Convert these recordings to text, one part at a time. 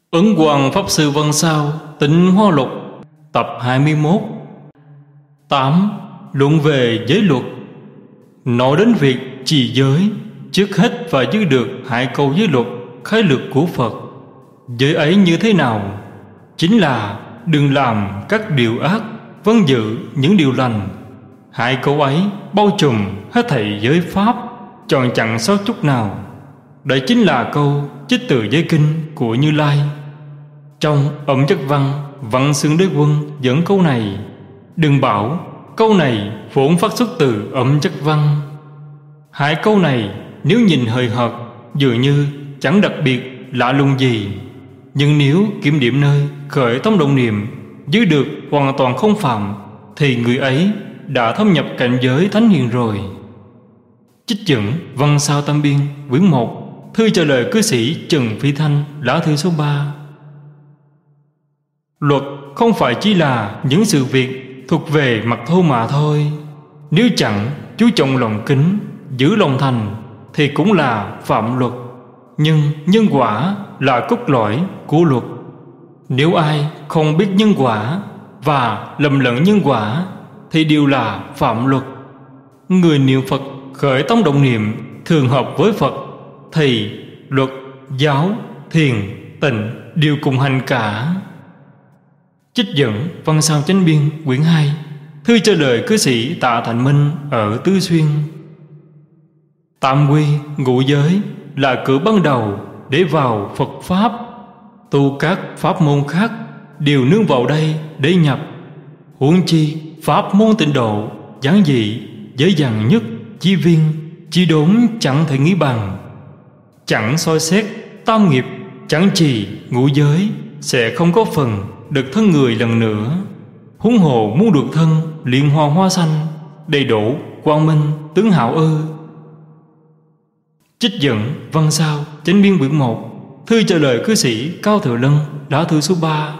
Ấn Quang Pháp Sư Văn Sao Tịnh Hoa Lục tập 21. 8. Luận về giới luật. Nói đến việc trì giới, trước hết phải giữ được 2 câu giới luật khái lược của Phật. Giới ấy như thế nào? Chính là đừng làm các điều ác, vâng giữ những điều lành. 2 câu ấy bao trùm hết thảy giới pháp, tròn chẳng sót chút nào. Đây chính là câu trích từ giới kinh của Như Lai. Trong Ẩm Chất Văn, Văn Xưng Đế Quân dẫn câu này. Đừng bảo câu này vốn phát xuất từ Ẩm Chất Văn. 2 câu này nếu nhìn hời hợt dường như chẳng đặc biệt lạ lùng gì, nhưng nếu kiểm điểm nơi khởi tâm động niệm giữ được hoàn toàn không phạm, thì người ấy đã thâm nhập cảnh giới thánh hiền rồi. Trích dẫn Văn Sao Tam Biên quyển 1, thư trả lời cư sĩ Trần Phi Thanh, lá thư số 3. Luật không phải chỉ là những sự việc thuộc về mặt thô mà thôi. Nếu chẳng chú trọng lòng kính, giữ lòng thành, thì cũng là phạm luật. Nhưng nhân quả là cốt lõi của luật. Nếu ai không biết nhân quả và lầm lẫn nhân quả, thì đều là phạm luật. Người niệm Phật khởi tâm động niệm thường hợp với Phật, thì luật, giáo, thiền, tịnh đều cùng hành cả. Trích dẫn Văn Sao Chánh Biên quyển 2, thư trả lời cư sĩ Tạ Thành Minh ở Tứ Xuyên. Tam quy ngũ giới là cửa ban đầu để vào Phật Pháp. Tu các pháp môn khác đều nương vào đây để nhập. Huống chi pháp môn tịnh độ giản dị, dễ dàng nhất, chi viên, chi đốn chẳng thể nghĩ bằng. Chẳng soi xét tam nghiệp, chẳng trì ngũ giới, sẽ không có phần được thân người lần nữa. Huống hồ muốn được thân liên hoa hoa xanh, đầy đủ quang minh tướng hảo ư? Trích dẫn Văn Sao Chánh Biên quyển 1, thư trả lời cư sĩ Cao Thừa Lân, lá thư số 3.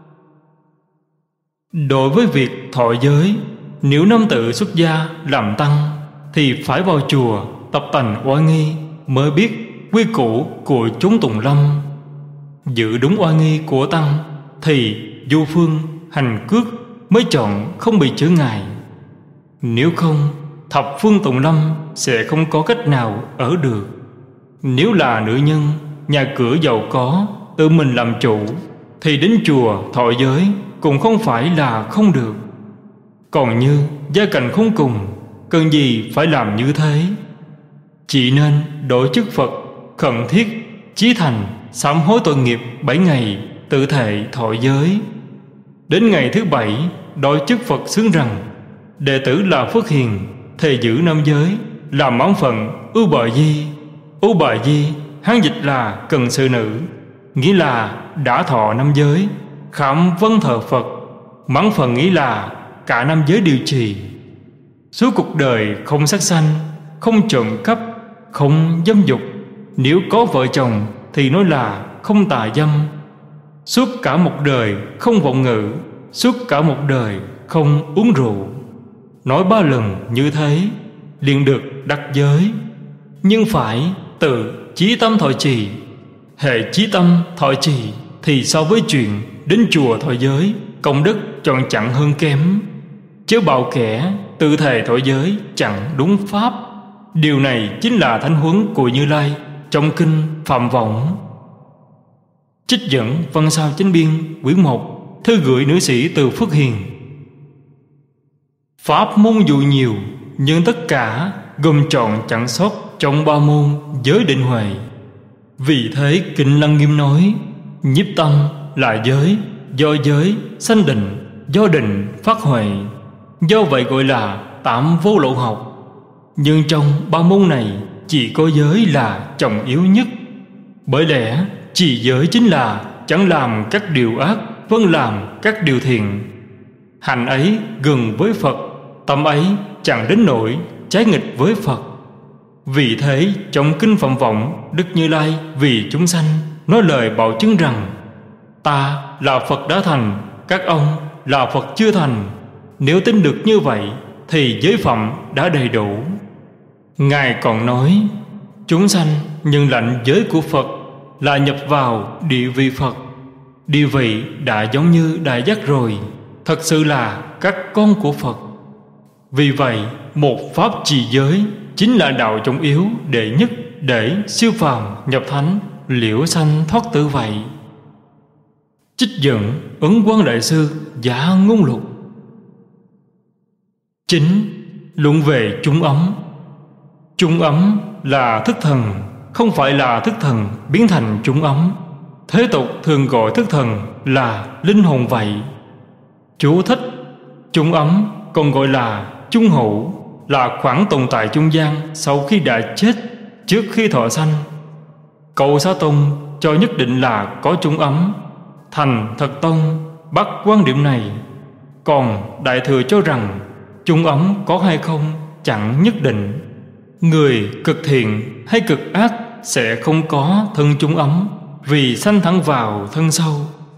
Đối với việc thọ giới, nếu nam tử xuất gia làm tăng, thì phải vào chùa tập tành oai nghi mới biết quy củ của chúng tùng lâm. Giữ đúng oai nghi của tăng, thì du phương hành cước mới chọn không bị chướng ngại. Nếu không, thập phương tùng lâm sẽ không có cách nào ở được. Nếu là nữ nhân, nhà cửa giàu có, tự mình làm chủ, thì đến chùa thọ giới cũng không phải là không được. Còn như gia cảnh không cùng, cần gì phải làm như thế? Chỉ nên đổi chức Phật, khẩn thiết chí thành sám hối tội nghiệp 7 ngày, tự thệ thọ giới. Đến ngày thứ 7, đổi chức Phật xướng rằng đệ tử là Phước Hiền, thề giữ nam giới, làm mãn phận ưu bà di. Ưu bà di Hán dịch là cần sự nữ, nghĩa là đã thọ nam giới, khảm vân thờ Phật. Mãn phận nghĩa là cả nam giới điều trì. Suốt cuộc đời không sát sanh, không trộm cắp, không dâm dục. Nếu có vợ chồng thì nói là không tà dâm. Suốt cả một đời không vọng ngữ, suốt cả một đời không uống rượu. Nói 3 lần như thế liền được đắc giới. Nhưng phải tự chí tâm thọ trì. Hệ chí tâm thọ trì thì so với chuyện đến chùa thọ giới, công đức tròn chẳng hơn kém. Chớ bảo kẻ tự thề thọ giới chẳng đúng pháp. Điều này chính là thánh huấn của Như Lai trong kinh Phạm Vọng. Trích dẫn Văn Sao Chánh Biên quyển 1, thư gửi nữ sĩ từ Phước Hiền. Pháp môn dù nhiều, nhưng tất cả gồm trọn chẳng sót trong 3 môn giới định huệ. Vì thế Kinh Lăng Nghiêm nói, nhiếp tâm là giới, do giới sanh định, do định phát huệ. Do vậy gọi là tạm vô lậu học. Nhưng trong 3 môn này, chỉ có giới là trọng yếu nhất. Bởi lẽ chỉ giới chính là chẳng làm các điều ác, vâng làm các điều thiện. Hành ấy gần với Phật, tâm ấy chẳng đến nỗi trái nghịch với Phật. Vì thế trong kinh Phạm Vọng, Đức Như Lai vì chúng sanh nói lời bảo chứng rằng: ta là Phật đã thành, các ông là Phật chưa thành. Nếu tin được như vậy thì giới phẩm đã đầy đủ. Ngài còn nói, chúng sanh nhân lạnh giới của Phật là nhập vào địa vị Phật, Địa vị đã giống như đại giác rồi, thật sự là các con của Phật. Vì vậy, một pháp trì giới chính là đạo trọng yếu đệ nhất để siêu phàm nhập thánh, liễu sanh thoát tử vậy. Trích dẫn Ấn Quang Đại Sư Giả Ngôn Lục. 9. Luận về chung ấm. Chung ấm là thức thần, không phải là thức thần biến thành chung ấm. Thế tục thường gọi thức thần là linh hồn vậy. Chú thích: chung ấm còn gọi là chung hữu, là khoảng tồn tại trung gian sau khi đã chết, trước khi thọ sanh. Cậu Xá Tôn cho nhất định là có chung ấm. Thành Thật Tông bắt quan điểm này. Còn Đại Thừa cho rằng chung ấm có hay không chẳng nhất định. Người cực thiện hay cực ác sẽ không có thân chung ấm, vì sanh thẳng vào thân sâu.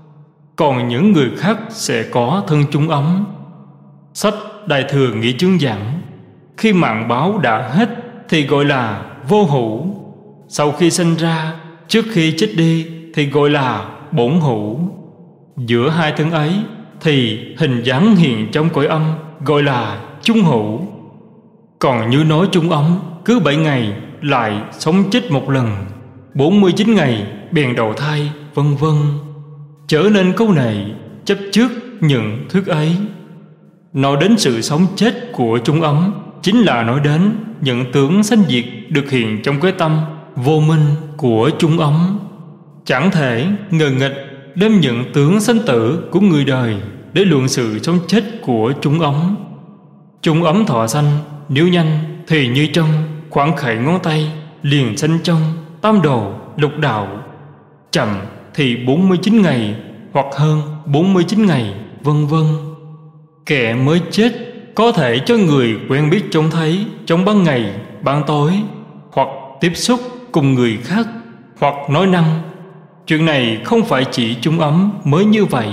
Còn những người khác sẽ có thân chung ấm. Sách Đại Thừa Nghị Chương giảng: khi mạng báo đã hết thì gọi là vô hữu. Sau khi sinh ra, trước khi chết đi thì gọi là bổn hữu. Giữa hai thân ấy thì hình dáng hiện trong cõi âm gọi là chung hữu. Còn như nói chung ấm, cứ 7 ngày lại sống chết một lần, 49 ngày bèn đầu thai, vân vân, trở nên câu này chấp trước những thuyết ấy. Nói đến sự sống chết của chung ấm chính là nói đến những tướng sanh diệt được hiện trong cái tâm vô minh của chung ấm. Chẳng thể ngờ nghịch đem những tướng sanh tử của người đời để luận sự sống chết của chung ấm. Chung ấm thọ sanh nếu nhanh thì như trong khoảng khẩy ngón tay liền sanh trong tam đồ lục đạo, chậm thì 49 ngày hoặc hơn 49 ngày, vân vân. Kẻ mới chết có thể cho người quen biết trông thấy trong ban ngày ban tối, hoặc tiếp xúc cùng người khác, hoặc nói năng. Chuyện này không phải chỉ chung ấm mới như vậy.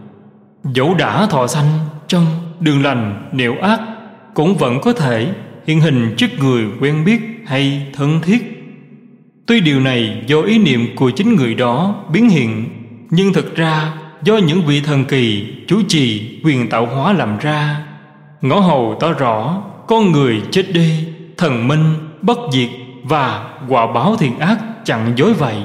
Dẫu đã thọ sanh trong đường lành nẻo ác, cũng vẫn có thể hiện hình trước người quen biết hay thân thiết. Tuy điều này do ý niệm của chính người đó biến hiện, nhưng thực ra do những vị thần kỳ chủ trì quyền tạo hóa làm ra. Ngõ hầu tỏ rõ con người chết đi, thần minh bất diệt và quả báo thiện ác chẳng dối vậy.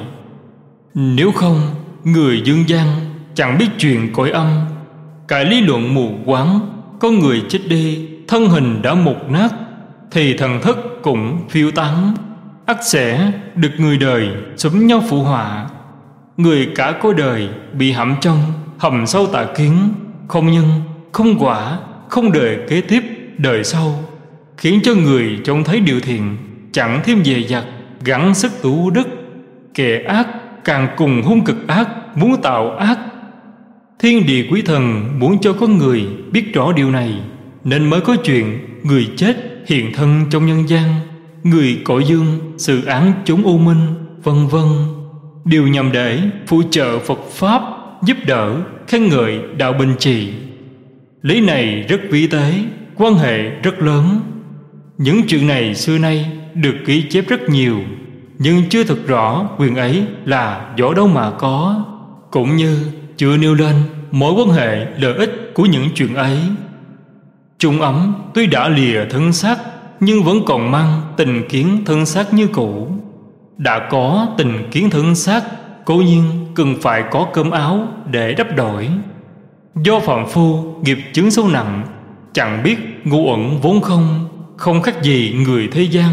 Nếu không, người dương gian chẳng biết chuyện cõi âm. Cái lý luận mù quáng con người chết đi, thân hình đã mục nát, thì thần thức cũng phiêu tán, ắt sẽ được người đời xúm nhau phụ họa. Người cả cõi đời bị hãm trong hầm sâu tà kiến, không nhân, không quả, không đời kế tiếp đời sau, khiến cho người trông thấy điều thiện chẳng thêm dè dặt, gắng sức tu đức. Kẻ ác càng cùng hung cực ác, muốn tạo ác. Thiên địa quý thần muốn cho con người biết rõ điều này, nên mới có chuyện người chết hiện thân trong nhân gian, người cõi dương xử án chúng u minh, vân vân, đều nhằm để phụ trợ Phật Pháp, giúp đỡ, khen ngợi đạo bình trì. Lý này rất vi tế, quan hệ rất lớn. Những chuyện này xưa nay được ghi chép rất nhiều, nhưng chưa thực rõ quyền ấy là do đâu mà có, cũng như chưa nêu lên mối quan hệ lợi ích của những chuyện ấy. Chung ấm tuy đã lìa thân xác, nhưng vẫn còn mang tình kiến thân xác như cũ. Đã có tình kiến thân xác, cố nhiên cần phải có cơm áo để đắp đổi. Do phạm phu nghiệp chướng sâu nặng, chẳng biết ngu uẩn vốn không khác gì người thế gian.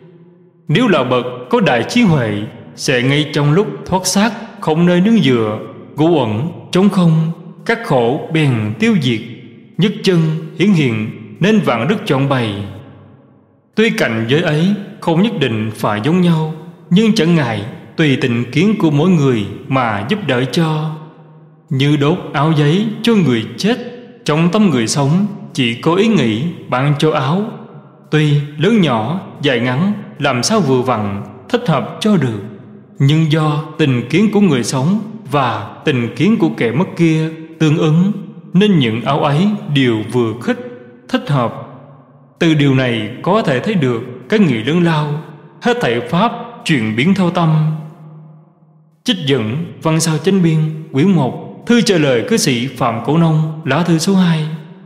Nếu là bậc có đại trí huệ, sẽ ngay trong lúc thoát xác không nơi nương dựa, ngu uẩn trống không, các khổ bèn tiêu diệt, nhất chân hiển hiện nên vạn đức trọn bày. Tuy cảnh giới ấy không nhất định phải giống nhau, nhưng chẳng ngại tùy tình kiến của mỗi người mà giúp đỡ cho. Như đốt áo giấy cho người chết, trong tâm người sống chỉ có ý nghĩ ban cho áo. Tuy lớn nhỏ, dài ngắn làm sao vừa vặn thích hợp cho được, nhưng do tình kiến của người sống và tình kiến của kẻ mất kia tương ứng, nên những áo ấy đều vừa khích, thích hợp. Từ điều này có thể thấy được cái nghĩa lớn lao, hết thảy pháp chuyển biến theo tâm. Trích dẫn Văn Sao Chánh Biên quyển 1 thư trả lời cư sĩ Phạm Cổ Nông, lá thư số 2.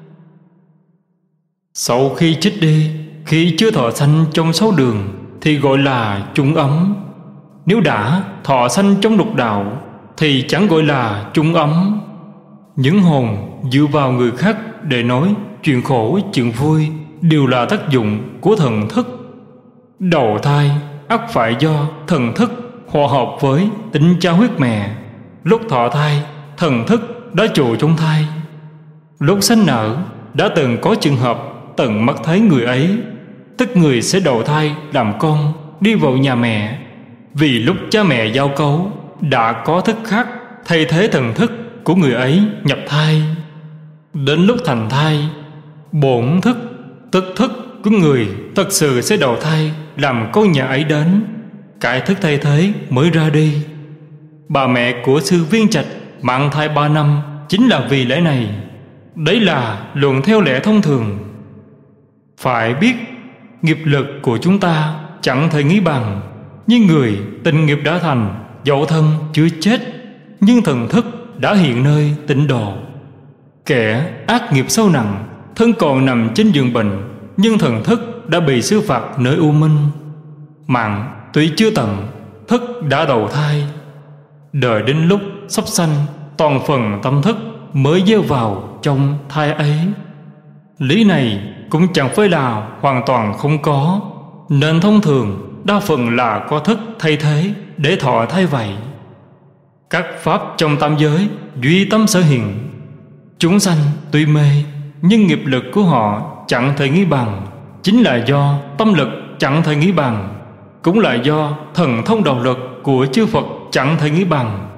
Sau khi chết đi, khi chưa thọ sanh trong 6 đường thì gọi là chung ấm. Nếu đã thọ sanh trong lục đạo thì chẳng gọi là chung ấm. Những hồn dựa vào người khác để nói chuyện khổ chuyện vui đều là tác dụng của thần thức. Đầu thai ắt phải do thần thức hòa hợp với tính cha huyết mẹ. Lúc thọ thai, thần thức đã trụ trong thai. Lúc sanh nở, đã từng có trường hợp tận mắt thấy người ấy, tức người sẽ đầu thai làm con, đi vào nhà mẹ. Vì lúc cha mẹ giao cấu, đã có thức khác thay thế thần thức của người ấy nhập thai. Đến lúc thành thai, bổn thức, tức thức của người thật sự sẽ đầu thai làm con nhà ấy đến. Cái thức thay thế mới ra đi. Bà mẹ của sư Viên Trạch mang thai 3 năm chính là vì lẽ này. Đấy là luận theo lẽ thông thường. Phải biết nghiệp lực của chúng ta chẳng thể nghĩ bằng. Nhưng người tình nghiệp đã thành, dẫu thân chưa chết, nhưng thần thức đã hiện nơi tịnh độ. Kẻ ác nghiệp sâu nặng, thân còn nằm trên giường bệnh, nhưng thần thức đã bị xử phạt nơi u minh. Mạng tuy chưa tận, thức đã đầu thai. Đợi đến lúc sắp sanh, toàn phần tâm thức mới gieo vào trong thai ấy. Lý này cũng chẳng phải là hoàn toàn không có, nên thông thường đa phần là có thức thay thế để thọ thai vậy. Các pháp trong tam giới duy tâm sở hiện. Chúng sanh tuy mê, nhưng nghiệp lực của họ chẳng thể nghĩ bằng, chính là do tâm lực chẳng thể nghĩ bằng, cũng là do thần thông đạo lực của chư Phật chẳng thể nghĩ bằng.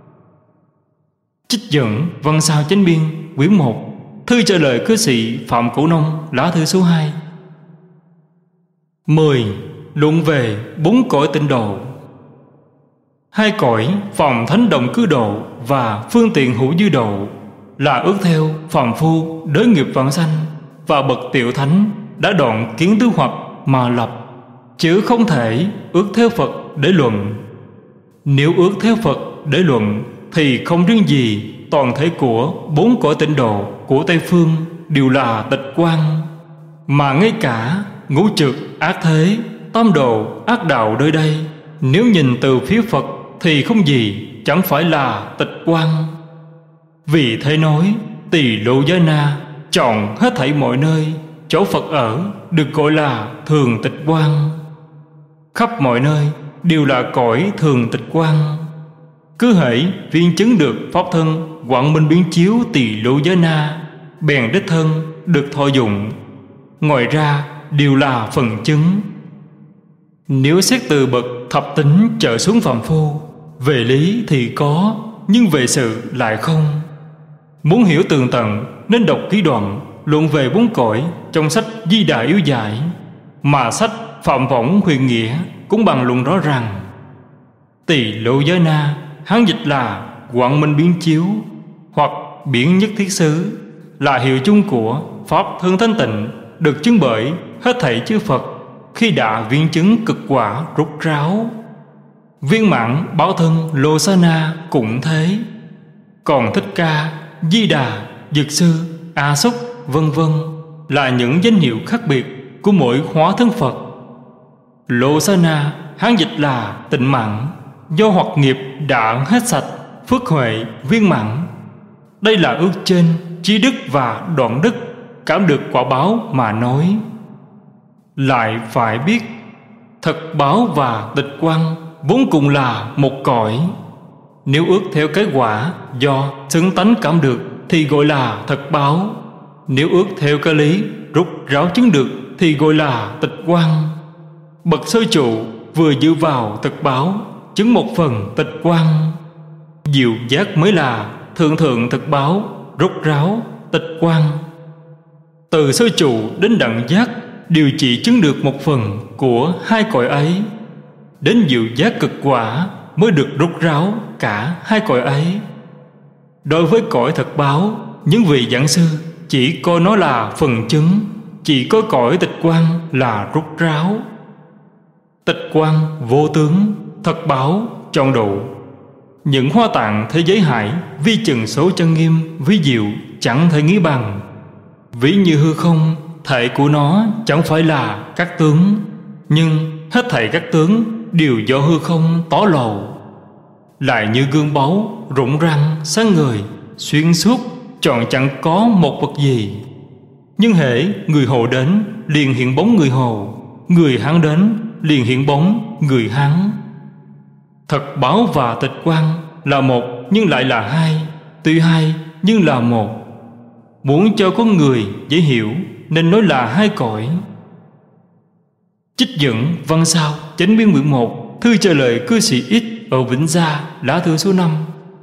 Trích dẫn Văn Sao Chánh Biên, quyển 1, thư trả lời cư sĩ Phạm Cổ Nông, lá thư số 2. 10. Luận về 4 cõi tịnh độ. 2 cõi phàm thánh đồng cư độ và phương tiện hữu dư độ là ước theo phàm phu đới nghiệp vãng sanh và bậc tiểu thánh đã đoạn kiến tứ hoặc mà lập, chứ không thể ước theo Phật để luận. Nếu ước theo Phật để luận thì không riêng gì toàn thể của 4 cõi tịnh độ của Tây Phương đều là tịch quan, mà ngay cả ngũ trược ác thế, tam độ ác đạo nơi đây, nếu nhìn từ phía Phật thì không gì chẳng phải là tịch quan. Vì thế nói Tỳ Lô Giá Na chọn hết thảy mọi nơi chỗ Phật ở được gọi là thường tịch quan. Khắp mọi nơi đều là cõi thường tịch quan. Cứ hễ viên chứng được pháp thân quảng minh biến chiếu Tỳ Lô Giá Na, bèn đích thân được thọ dụng. Ngoài ra đều là phần chứng. Nếu xét từ bậc thập tính trở xuống phàm phu, về lý thì có, nhưng về sự lại không. Muốn hiểu tường tận nên đọc ký đoạn luận về 4 cõi trong sách Di Đà Yếu Giải, mà sách Phạm Võng Huyền Nghĩa cũng bằng luận rõ ràng. Tỳ Lô Giá Na Hán dịch là quảng minh biến chiếu hoặc biển nhất thiết xứ, là hiệu chung của pháp thân thanh tịnh, được chứng bởi hết thảy chư Phật khi đã viên chứng cực quả rút ráo. Viên mãn báo thân Lô Sa Na cũng thế. Còn Thích Ca, Di Đà, Dược Sư, A Xúc vân vân là những danh hiệu khác biệt của mỗi hóa thân Phật. Lô Sa Na Hán dịch là tịnh mãn, do hoặc nghiệp đã hết sạch, phước huệ viên mãn. Đây là ước trên trí đức và đoạn đức, cảm được quả báo mà nói. Lại phải biết thật báo và tịch quan vốn cùng là một cõi. Nếu ước theo cái quả do xứng tánh cảm được thì gọi là thật báo. Nếu ước theo cái lý rút ráo chứng được thì gọi là tịch quan. Bậc sơ trụ vừa dựa vào thực báo, chứng một phần tịch quan. Diệu giác mới là thượng thượng thực báo, rút ráo tịch quan. Từ sơ trụ đến đẳng giác đều chỉ chứng được một phần của 2 cõi ấy. Đến diệu giác cực quả mới được rút ráo cả 2 cõi ấy. Đối với cõi thực báo, những vị giảng sư chỉ coi nó là phần chứng, chỉ có cõi tịch quan là rút ráo. Tịch quan vô tướng, thật báo trọn đủ. Những hoa tạng thế giới hải vi chừng số chân nghiêm, ví diệu chẳng thể nghĩ bằng. Ví như hư không, thể của nó chẳng phải là các tướng, nhưng hết thảy các tướng đều do hư không tỏ lộ. Lại như gương báu rụng răng sáng ngời, xuyên suốt trọn chẳng có một vật gì. Nhưng hễ người Hồ đến liền hiện bóng người Hồ, người Hán đến liền hiện bóng người Hán. Thật báo và tịch quan là một nhưng lại là hai, tuy hai nhưng là một. Muốn cho con người dễ hiểu nên nói là hai cõi. Trích dẫn văn sao Chánh Biên quyển 1, thư trả lời cư sĩ X ở Vĩnh Gia, lá thư số 5.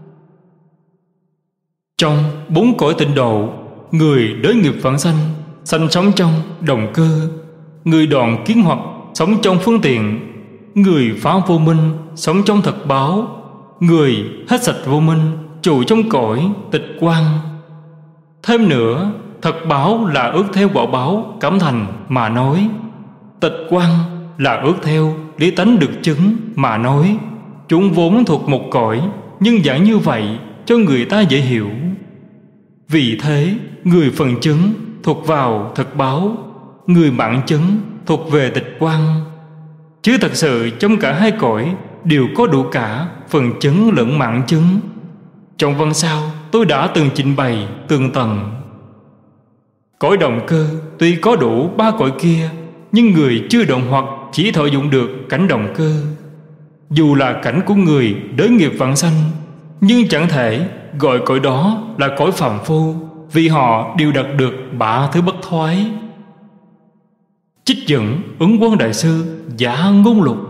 Trong 4 cõi tịnh độ, người đới nghiệp vãng sanh, sanh sống trong đồng cơ. Người đoạn kiến hoặc sống trong phương tiện. Người phá vô minh sống trong thật báo. Người hết sạch vô minh trụ trong cõi tịch quan. Thêm nữa, thật báo là ước theo quả báo cảm thành mà nói. Tịch quan là ước theo lý tánh được chứng mà nói. Chúng vốn thuộc một cõi, nhưng giảng như vậy cho người ta dễ hiểu. Vì thế, người phần chứng thuộc vào thật báo, người mạng chứng thuộc về tịch quan. Chứ thật sự trong cả hai cõi đều có đủ cả phần chứng lẫn mạng chứng. Trong văn sau tôi đã từng trình bày tường tầng. Cõi động cơ tuy có đủ 3 cõi kia, nhưng người chưa động hoặc chỉ thọ dụng được cảnh động cơ. Dù là cảnh của người đới nghiệp vãng sanh, nhưng chẳng thể gọi cõi đó là cõi phàm phu, vì họ đều đạt được 3 thứ bất thoái. Trích dẫn Ứng Quân Đại Sư Giả Ngôn Lục.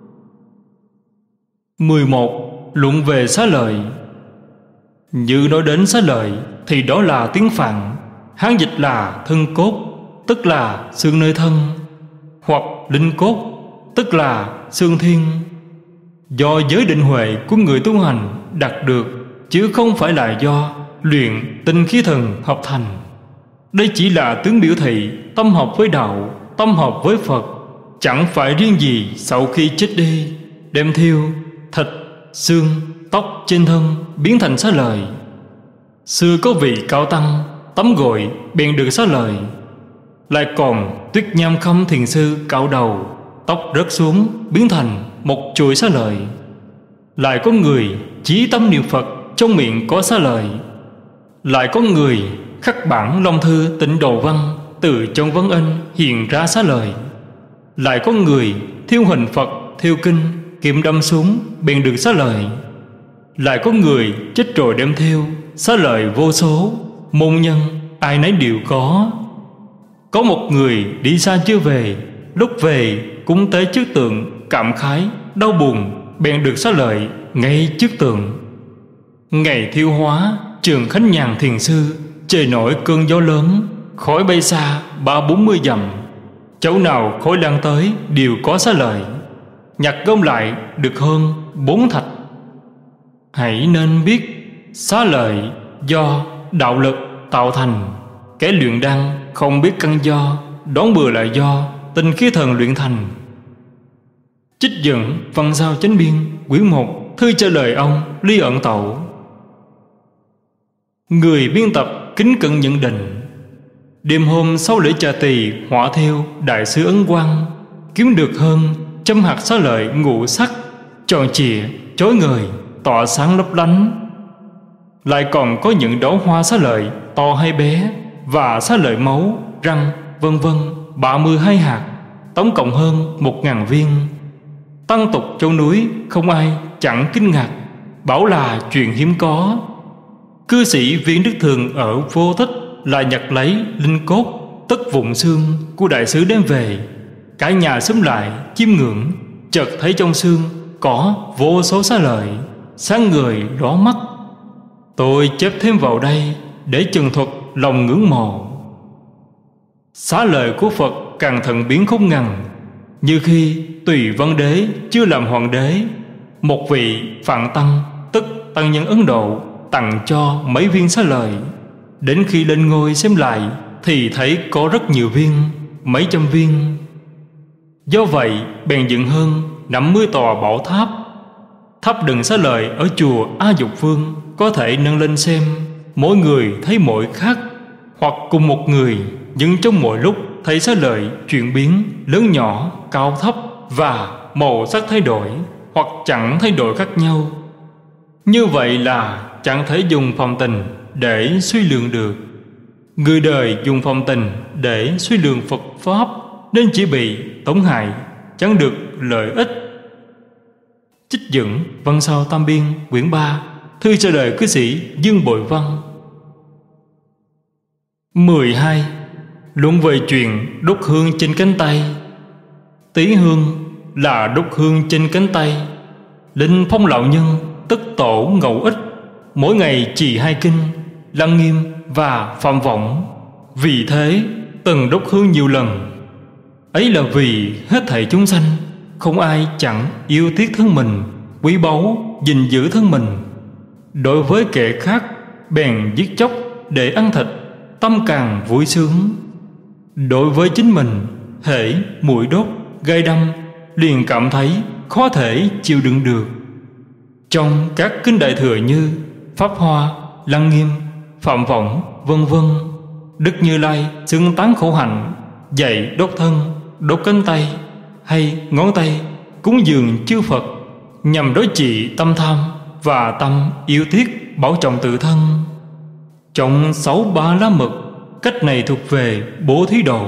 11. Luận về xá lợi. Như nói đến xá lợi thì đó là tiếng Phạn, Hán dịch là thân cốt, tức là xương nơi thân, hoặc linh cốt, tức là xương thiên. Do giới định huệ của người tu hành đạt được, chứ không phải là do luyện tinh khí thần học thành. Đây chỉ là tướng biểu thị tâm hợp với đạo, tâm hợp với Phật. Chẳng phải riêng gì sau khi chết đi đem thiêu thịt, xương, tóc trên thân biến thành xá lợi. Xưa có vị cao tăng tắm gội bèn được xá lợi. Lại còn Tuyết Nham Khâm thiền sư cạo đầu, tóc rớt xuống biến thành một chuỗi xá lợi. Lại có người chí tâm niệm Phật, trong miệng có xá lợi. Lại có người khắc bản Long Thư Tịnh Độ Văn, từ trong vấn in hiện ra xá lợi. Lại có người thiêu hình Phật, thiêu kinh, kiếm đâm xuống bèn được xá lợi. Lại có người chết rồi đem thiêu, xá lợi vô số, môn nhân ai nấy đều có. Có một người đi xa chưa về, lúc về cúng tế trước tượng, cảm khái, đau buồn, bèn được xá lợi ngay trước tượng. Ngày thiêu hóa, Trường Khánh Nhàn thiền sư, trời nổi cơn gió lớn, khói bay xa 30-40 dặm. Chỗ nào khói lan tới đều có xá lợi. Nhặt gom lại được hơn 4 thạch. Hãy nên biết xá lợi do đạo lực tạo thành. Kẻ luyện đan không biết căn do, đoán bừa là do tinh khí thần luyện thành. Trích dẫn văn sao Chánh Biên quyển 1, thư trả lời ông Ly Ẩn Tẩu. Người biên tập kính cận nhận định. Đêm hôm sau lễ trà tỳ hỏa thiêu đại sứ Ấn Quang, kiếm được hơn 100 hạt xá lợi ngũ sắc, tròn trịa, chói ngời, tỏa sáng lấp lánh. Lại còn có những đóa hoa xá lợi to hay bé, và xá lợi máu, răng, vân vân 32 hạt, tổng cộng hơn 1000 viên. Tăng tục châu núi không ai chẳng kinh ngạc, bảo là chuyện hiếm có. Cư sĩ Viên Đức Thường ở Vô Tích là nhặt lấy linh cốt, tất vụn xương của đại sứ đem về. Cả nhà xúm lại chiêm ngưỡng, chợt thấy trong xương có vô số xá lợi, sáng người đỏ mắt. Tôi chép thêm vào đây để trần thuật lòng ngưỡng mộ. Xá lợi của Phật càng thần biến không ngần. Như khi Tùy Văn Đế chưa làm hoàng đế, một vị Phạn Tăng, tức tăng nhân Ấn Độ, tặng cho mấy viên xá lợi. Đến khi lên ngôi xem lại thì thấy có rất nhiều viên, mấy trăm viên. Do vậy bèn dựng hơn 50 tòa bảo tháp. Thắp đừng xá lợi ở chùa A Dục Vương có thể nâng lên xem, mỗi người thấy mỗi khác, hoặc cùng một người nhưng trong mỗi lúc thấy xá lợi chuyển biến lớn nhỏ, cao thấp và màu sắc thay đổi hoặc chẳng thay đổi khác nhau. Như vậy là chẳng thể dùng phàm tình để suy lượng được. Người đời dùng phàm tình để suy lượng Phật Pháp nên chỉ bị tổn hại, chẳng được lợi ích. Trích dẫn Văn Sao Tam Biên quyển 3, thư cho đời cư sĩ Dương Bội Văn. 12. Luận về chuyện đốt hương trên cánh tay. Tí hương là đốt hương trên cánh tay. Linh Phong lão nhân tức tổ ngẫu ích, mỗi ngày trì 2 kinh Lăng Nghiêm và Phạm Võng. Vì thế từng đốt hương nhiều lần. Ấy là vì hết thảy chúng sanh không ai chẳng yêu tiếc thân mình, quý báu gìn giữ thân mình. Đối với kẻ khác bèn giết chóc để ăn thịt, tâm càng vui sướng. Đối với chính mình, hễ mũi đốt gai đâm liền cảm thấy khó thể chịu đựng được. Trong các kinh đại thừa như Pháp Hoa, Lăng Nghiêm, Phạm Võng, vân vân, Đức Như Lai xưng tán khổ hạnh, dạy đốt thân, đốt cánh tay hay ngón tay, cúng dường chư Phật nhằm đối trị tâm tham và tâm yêu tiếc bảo trọng tự thân. Trong 6 ba la mật, cách này thuộc về bố thí độ.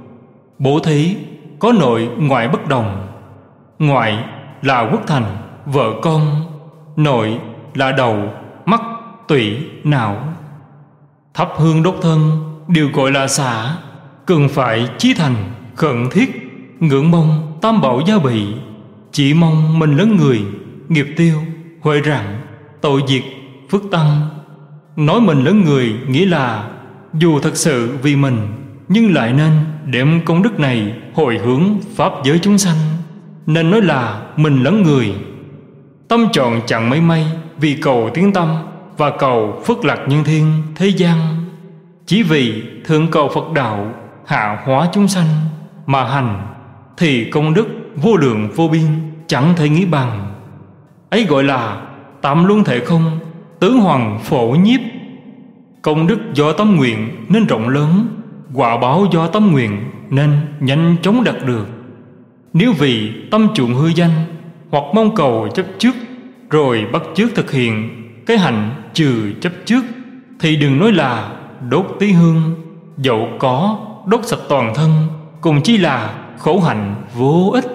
Bố thí có nội ngoại bất đồng. Ngoại là quốc thành, vợ con. Nội là đầu, mắt, tủy, não. Thắp hương đốt thân đều gọi là xả, cần phải chí thành, khẩn thiết, ngưỡng mong tam bảo gia bị, chỉ mong mình lớn người, nghiệp tiêu, huệ rạng, tội diệt, phước tăng. Nói mình lớn người nghĩa là dù thật sự vì mình, nhưng lại nên đem công đức này hồi hướng pháp giới chúng sanh, nên nói là mình lớn người. Tâm trọn chẳng mấy may vì cầu tiếng tâm và cầu phước lạc nhân thiên thế gian, chỉ vì thượng cầu Phật đạo, hạ hóa chúng sanh mà hành, thì công đức vô lượng vô biên, chẳng thể nghĩ bằng. Ấy gọi là tam luân thể không, tứ hoàng phổ nhiếp. Công đức do tâm nguyện nên rộng lớn, quả báo do tâm nguyện nên nhanh chóng đạt được. Nếu vì tâm chuộng hư danh hoặc mong cầu chấp trước, rồi bắt chước thực hiện cái hạnh trừ chấp trước, thì đừng nói là đốt tí hương, dẫu có đốt sạch toàn thân cùng chỉ là khổ hạnh vô ích.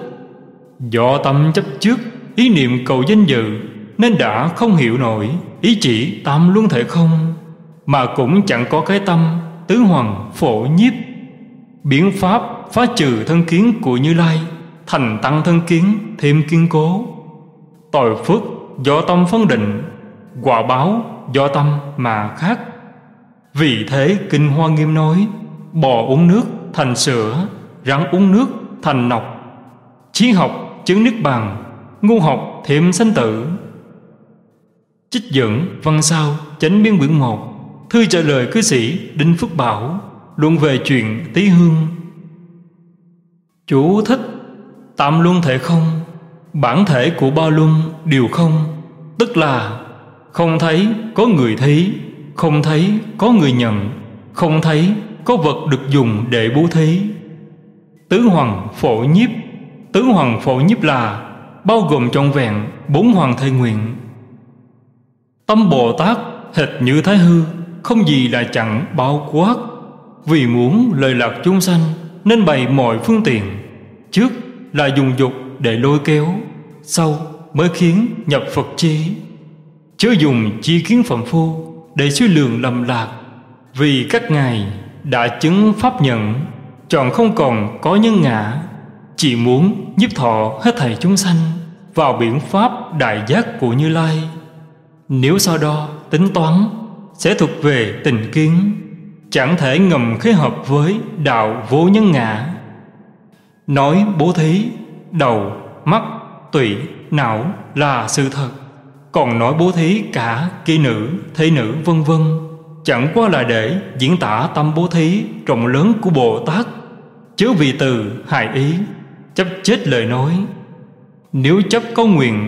Do tâm chấp trước ý niệm cầu danh dự nên đã không hiểu nổi ý chỉ tam luân thể không, mà cũng chẳng có cái tâm tứ hoàng phổ nhiếp, biến pháp phá trừ thân kiến của Như Lai, thành tăng thân kiến thêm kiên cố. Tội phước do tâm phân định, quả báo do tâm mà khác. Vì thế Kinh Hoa Nghiêm nói: bò uống nước thành sữa, rắn uống nước thành nọc. Trí học chứng niết bàn, ngu học thêm sanh tử. Trích dẫn Văn Sao Chánh Biên quyển 1, thư trả lời cư sĩ Đinh Phước Bảo, luận về chuyện tí hương. Chú thích: tam luân thể không, bản thể của ba luân đều không, tức là không thấy có người thấy, không thấy có người nhận, không thấy có vật được dùng để bố thí. Tứ hoàng phổ nhiếp, tứ hoàng phổ nhiếp là bao gồm trọn vẹn 4 hoàng thệ nguyện. Tâm Bồ Tát hệt như Thái Hư, không gì là chẳng bao quát. Vì muốn lợi lạc chúng sanh nên bày mọi phương tiện. Trước là dùng dục để lôi kéo, sau mới khiến nhập Phật chi. Chớ dùng chi kiến phàm phu để suy lượng lầm lạc. Vì các ngài đã chứng pháp nhận, chọn không còn có nhân ngã, chỉ muốn nhiếp thọ hết thảy chúng sanh vào biển pháp đại giác của Như Lai. Nếu so đo tính toán sẽ thuộc về tình kiến, chẳng thể ngầm khế hợp với đạo vô nhân ngã. Nói bố thí đầu, mắt, tủy, não là sự thật, còn nói bố thí cả kỹ nữ, thế nữ vân vân chẳng qua là để diễn tả tâm bố thí rộng lớn của Bồ Tát, chớ vì từ hại ý chấp chết lời nói. Nếu chấp câu nguyện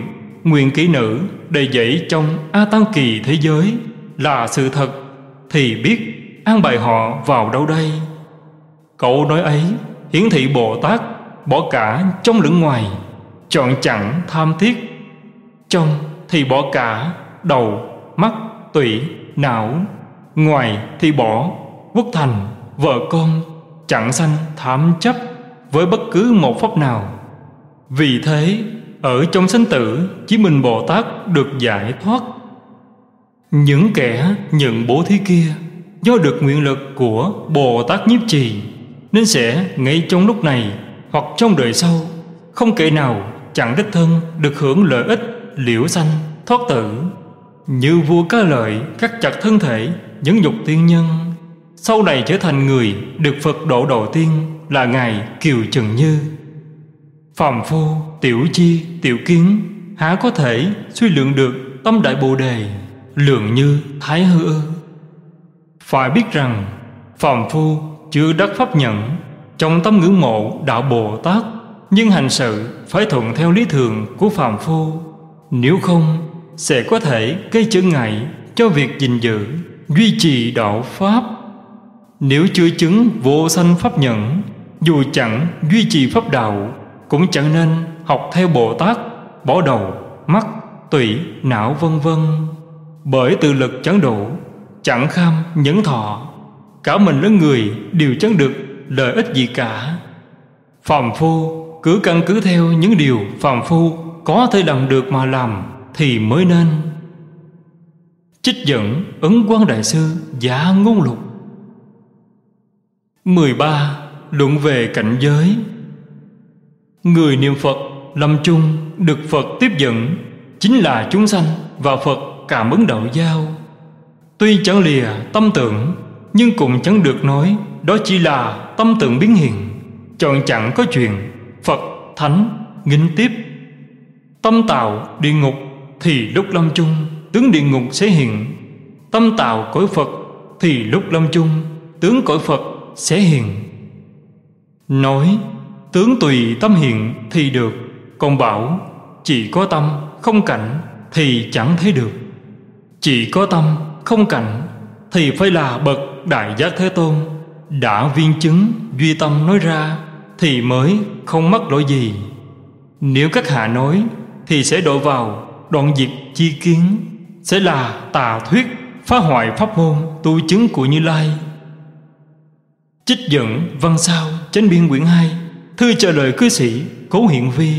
nguyên kỹ nữ đầy dẫy trong A Tăng Kỳ thế giới là sự thật, thì biết an bài họ vào đâu đây? Câu nói ấy hiển thị Bồ Tát bỏ cả trong lẫn ngoài, chọn chẳng tham thiết. Trong thì bỏ cả đầu, mắt, tủy, não. Ngoài thì bỏ quốc thành, vợ con, chẳng sanh tham chấp với bất cứ một pháp nào. Vì thế ở trong sanh tử chỉ mình Bồ Tát được giải thoát. Những kẻ nhận bố thí kia do được nguyện lực của Bồ Tát nhiếp trì, nên sẽ ngay trong lúc này hoặc trong đời sau không kẻ nào chẳng đích thân được hưởng lợi ích liễu sanh thoát tử. Như vua Ca Lợi cắt chặt thân thể nhẫn nhục tiên nhân, sau này trở thành người được Phật độ đầu tiên là ngài Kiều Trần Như. Phàm phu tiểu chi tiểu kiến há có thể suy lượng được tâm đại bồ đề, lượng như thái hư ư? Phải biết rằng phàm phu chưa đắc pháp nhẫn, trong tâm ngưỡng mộ đạo Bồ Tát, nhưng hành sự phải thuận theo lý thường của phàm phu, nếu không sẽ có thể gây trở ngại cho việc gìn giữ duy trì đạo pháp. Nếu chưa chứng vô sanh pháp nhẫn, dù chẳng duy trì pháp đạo, cũng chẳng nên học theo Bồ Tát bỏ đầu, mắt, tủy, não vân vân. Bởi tự lực chẳng đủ, chẳng kham nhẫn thọ, cả mình lẫn người đều chẳng được lợi ích gì cả. Phàm phu cứ căn cứ theo những điều phàm phu có thể làm được mà làm thì mới nên. Trích dẫn Ấn Quang Đại Sư Dạ Ngôn Lục. 13. Luận về cảnh giới. Người niệm Phật lâm chung được Phật tiếp dẫn, chính là chúng sanh và Phật cảm ứng đạo giao. Tuy chẳng lìa tâm tưởng, nhưng cũng chẳng được nói đó chỉ là tâm tưởng biến hiện. Chọn chẳng có chuyện Phật Thánh nghinh tiếp. Tâm tạo địa ngục thì lúc lâm chung tướng địa ngục sẽ hiện. Tâm tạo cõi Phật thì lúc lâm chung tướng cõi Phật sẽ hiện. Nói tướng tùy tâm hiện thì được, còn bảo chỉ có tâm không cảnh thì chẳng thấy được. Chỉ có tâm không cảnh thì phải là bậc Đại Giác Thế Tôn đã viên chứng duy tâm nói ra thì mới không mắc lỗi gì. Nếu các hạ nói thì sẽ đổ vào đoạn diệt chi kiến, sẽ là tà thuyết phá hoại pháp môn tu chứng của Như Lai. Trích dẫn văn sao Chánh Biên quyển 2, thư trả lời cư sĩ Cố Hiện Vi.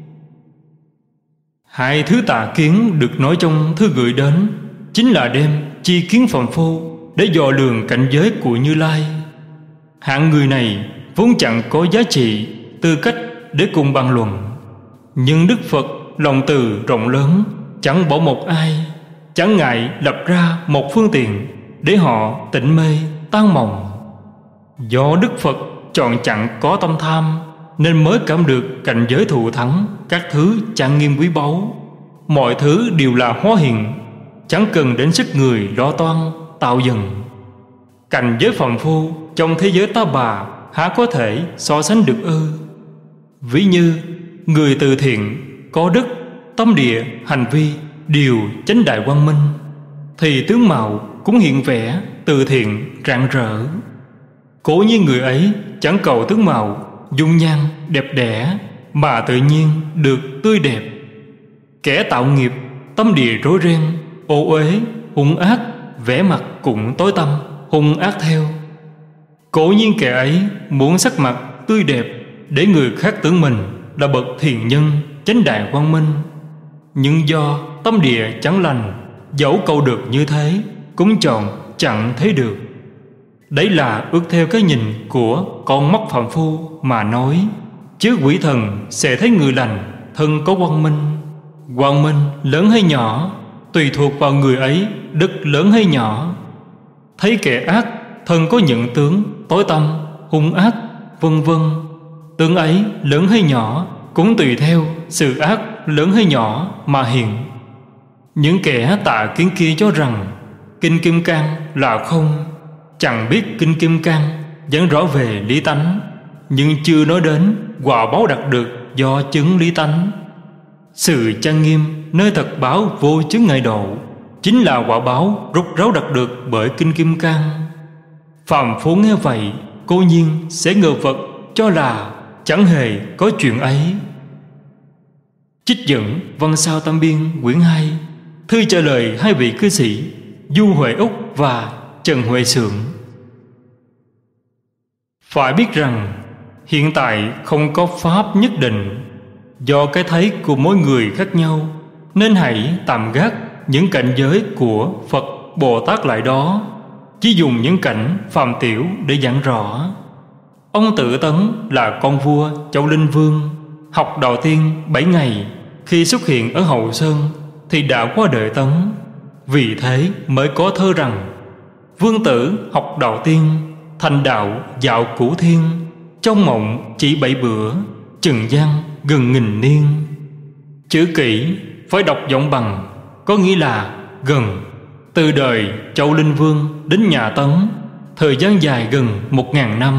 Hai thứ tà kiến được nói trong thư gửi đến chính là đem chi kiến phàm phu để dò lường cảnh giới của Như Lai. Hạng người này vốn chẳng có giá trị, tư cách để cùng bàn luận. Nhưng Đức Phật lòng từ rộng lớn, chẳng bỏ một ai, chẳng ngại lập ra một phương tiện để họ tỉnh mê tan mộng. Do Đức Phật chọn chẳng có tâm tham, nên mới cảm được cảnh giới thù thắng các thứ trang nghiêm quý báu. Mọi thứ đều là hóa hiện, chẳng cần đến sức người lo toan tạo dần. Cảnh giới phàm phu trong thế giới ta bà há có thể so sánh được ư? Ví như người từ thiện, có đức, tâm địa, hành vi đều chánh đại quang minh, thì tướng mạo cũng hiện vẻ từ thiện rạng rỡ. Cố nhiên người ấy chẳng cầu tướng mạo dung nhan đẹp đẽ, mà tự nhiên được tươi đẹp. Kẻ tạo nghiệp tâm địa rối ren, ô uế, hung ác, vẻ mặt cũng tối tăm, hung ác theo. Cố nhiên kẻ ấy muốn sắc mặt tươi đẹp để người khác tưởng mình là bậc thiền nhân chánh đại quang minh, nhưng do tâm địa chẳng lành, dẫu cầu được như thế cũng chọn chẳng thấy được. Đấy là ước theo cái nhìn của con mắt phàm phu mà nói, chứ quỷ thần sẽ thấy người lành thân có quang minh. Quang minh lớn hay nhỏ tùy thuộc vào người ấy đức lớn hay nhỏ. Thấy kẻ ác thân có những tướng tối tăm, hung ác, vân vân, tướng ấy lớn hay nhỏ cũng tùy theo sự ác lớn hay nhỏ mà hiện. Những kẻ tà kiến kia cho rằng Kinh Kim Cang là không, chẳng biết Kinh Kim Cang dẫn rõ về lý tánh, nhưng chưa nói đến quả báo đạt được do chứng lý tánh. Sự trang nghiêm nơi thật báo vô chướng ngại độ chính là quả báo rốt ráo đạt được bởi Kinh Kim Cang. Phàm phu nghe vậy cố nhiên sẽ ngờ vực, cho là chẳng hề có chuyện ấy. Trích dẫn Văn Sao Tam Biên quyển 2, thư trả lời hai vị cư sĩ Du Huệ Úc và Trần Huệ Sượng. Phải biết rằng hiện tại không có pháp nhất định. Do cái thấy của mỗi người khác nhau, nên hãy tạm gác những cảnh giới của Phật Bồ Tát lại đó, chỉ dùng những cảnh phàm tiểu để giảng rõ. Ông Tự Tấn là con vua Châu Linh Vương, học đầu tiên 7 ngày. Khi xuất hiện ở Hậu Sơn thì đã qua đời Tấn. Vì thế mới có thơ rằng: vương tử học đầu tiên, thành đạo dạo cửu thiên, trong mộng chỉ 7 bữa, trần gian gần nghìn niên. Chữ kỹ phải đọc giọng bằng, có nghĩa là gần. Từ đời Châu Linh Vương đến nhà Tấn, thời gian dài gần 1000 năm.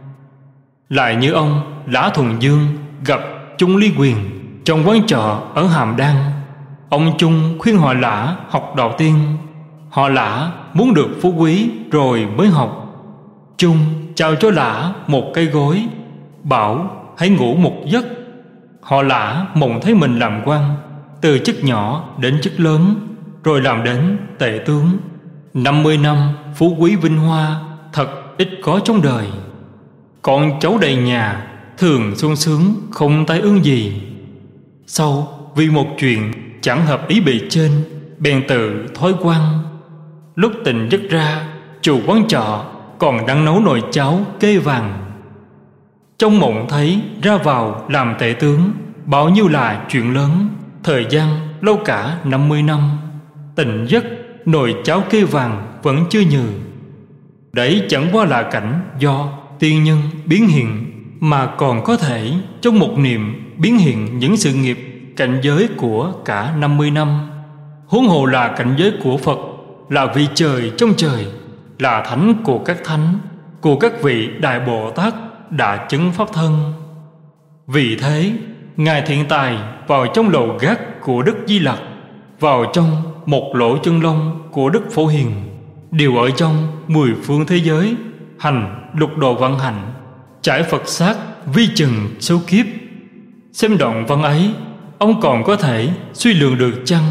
Lại như ông Lã Thuần Dương gặp Trung Lý Quyền trong quán trọ ở Hàm Đan. Ông Trung khuyên họ Lã học đầu tiên. Họ Lã muốn được phú quý rồi mới học. Trung trao cho Lã một cây gối, bảo hãy ngủ một giấc. Họ Lã mộng thấy mình làm quan, từ chức nhỏ đến chức lớn, rồi làm đến tể tướng. 50 năm phú quý vinh hoa thật ít có trong đời. Con cháu đầy nhà thường sung sướng không tai ương gì. Sau vì một chuyện chẳng hợp ý bề trên, bèn tự thói quan. Lúc tỉnh giấc ra, chủ quán trọ còn đang nấu nồi cháo kê vàng. Trong mộng thấy ra vào làm tể tướng, bao nhiêu là chuyện lớn. Thời gian lâu cả 50 năm. Tỉnh giấc nồi cháo kê vàng vẫn chưa nhừ. Đấy chẳng qua là cảnh do tiên nhân biến hiện, mà còn có thể trong một niệm biến hiện những sự nghiệp cảnh giới của cả 50 năm. Huống hồ là cảnh giới của Phật, là vị trời trong trời, là thánh của các thánh, của các vị Đại Bồ Tát đã chứng pháp thân. Vì thế Ngài Thiện Tài vào trong lầu gác của Đức Di Lặc, vào trong một lỗ chân lông của Đức Phổ Hiền, đều ở trong 10 phương thế giới hành lục độ vạn hạnh, trải Phật sát vi trần số kiếp. Xem đoạn văn ấy, ông còn có thể suy lượng được chăng?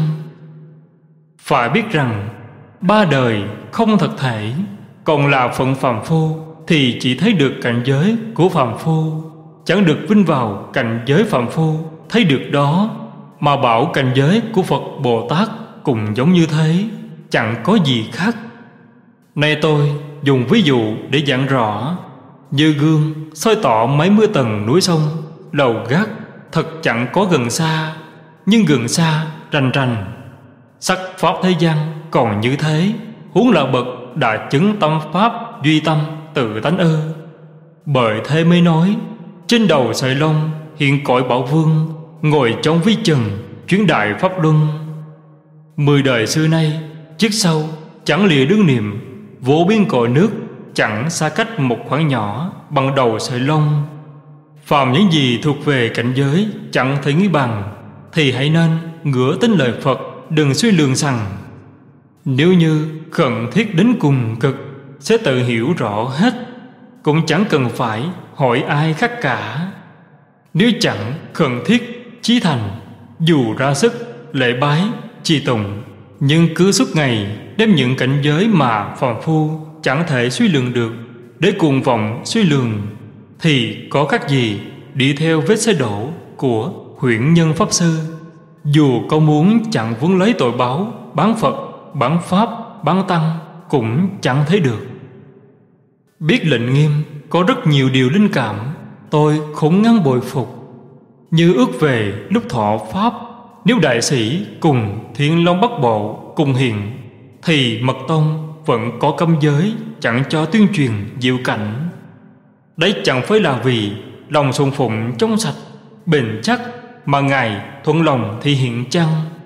Phải biết rằng 3 đời không thật thể, còn là phận phàm phu thì chỉ thấy được cảnh giới của phàm phu, chẳng được vinh vào cảnh giới phàm phu thấy được đó. Mà bảo cảnh giới của Phật Bồ Tát cũng giống như thế, chẳng có gì khác. Nay tôi dùng ví dụ để giảng rõ. Như gương soi tỏ mấy mươi tầng núi sông, lầu gác thật chẳng có gần xa, nhưng gần xa rành rành. Sắc pháp thế gian còn như thế, huống là bậc đã chứng tâm pháp duy tâm tự tánh ư. Bởi thế mới nói, trên đầu sợi lông hiện cõi Bảo Vương, ngồi trong vi trần chuyến đại pháp luân. 10 đời xưa nay trước sau chẳng lìa đương niệm, vô biên cõi nước chẳng xa cách một khoảng nhỏ bằng đầu sợi lông. Phàm những gì thuộc về cảnh giới chẳng thể nghĩ bằng, thì hãy nên ngửa tin lời Phật, đừng suy lường rằng. Nếu như khẩn thiết đến cùng cực, sẽ tự hiểu rõ hết, cũng chẳng cần phải hỏi ai khác cả. Nếu chẳng khẩn thiết chí thành, dù ra sức lễ bái trì tụng, nhưng cứ suốt ngày đem những cảnh giới mà phàm phu chẳng thể suy lường được để cuồng vọng suy lường, thì có khác gì đi theo vết xe đổ của huyễn nhân pháp sư. Dù có muốn chẳng vướng lấy tội báo, bán Phật, bán Pháp, bán Tăng cũng chẳng thấy được. Biết lệnh nghiêm có rất nhiều điều linh cảm, tôi khủng ngăn bội phục. Như ước về lúc thọ Pháp, nếu đại sĩ cùng Thiên Long Bắc Bộ cùng hiện, thì Mật Tông vẫn có cấm giới chẳng cho tuyên truyền diệu cảnh. Đấy chẳng phải là vì lòng sùng phụng trong sạch, bền chắc mà Ngài thuận lòng thì hiện chăng?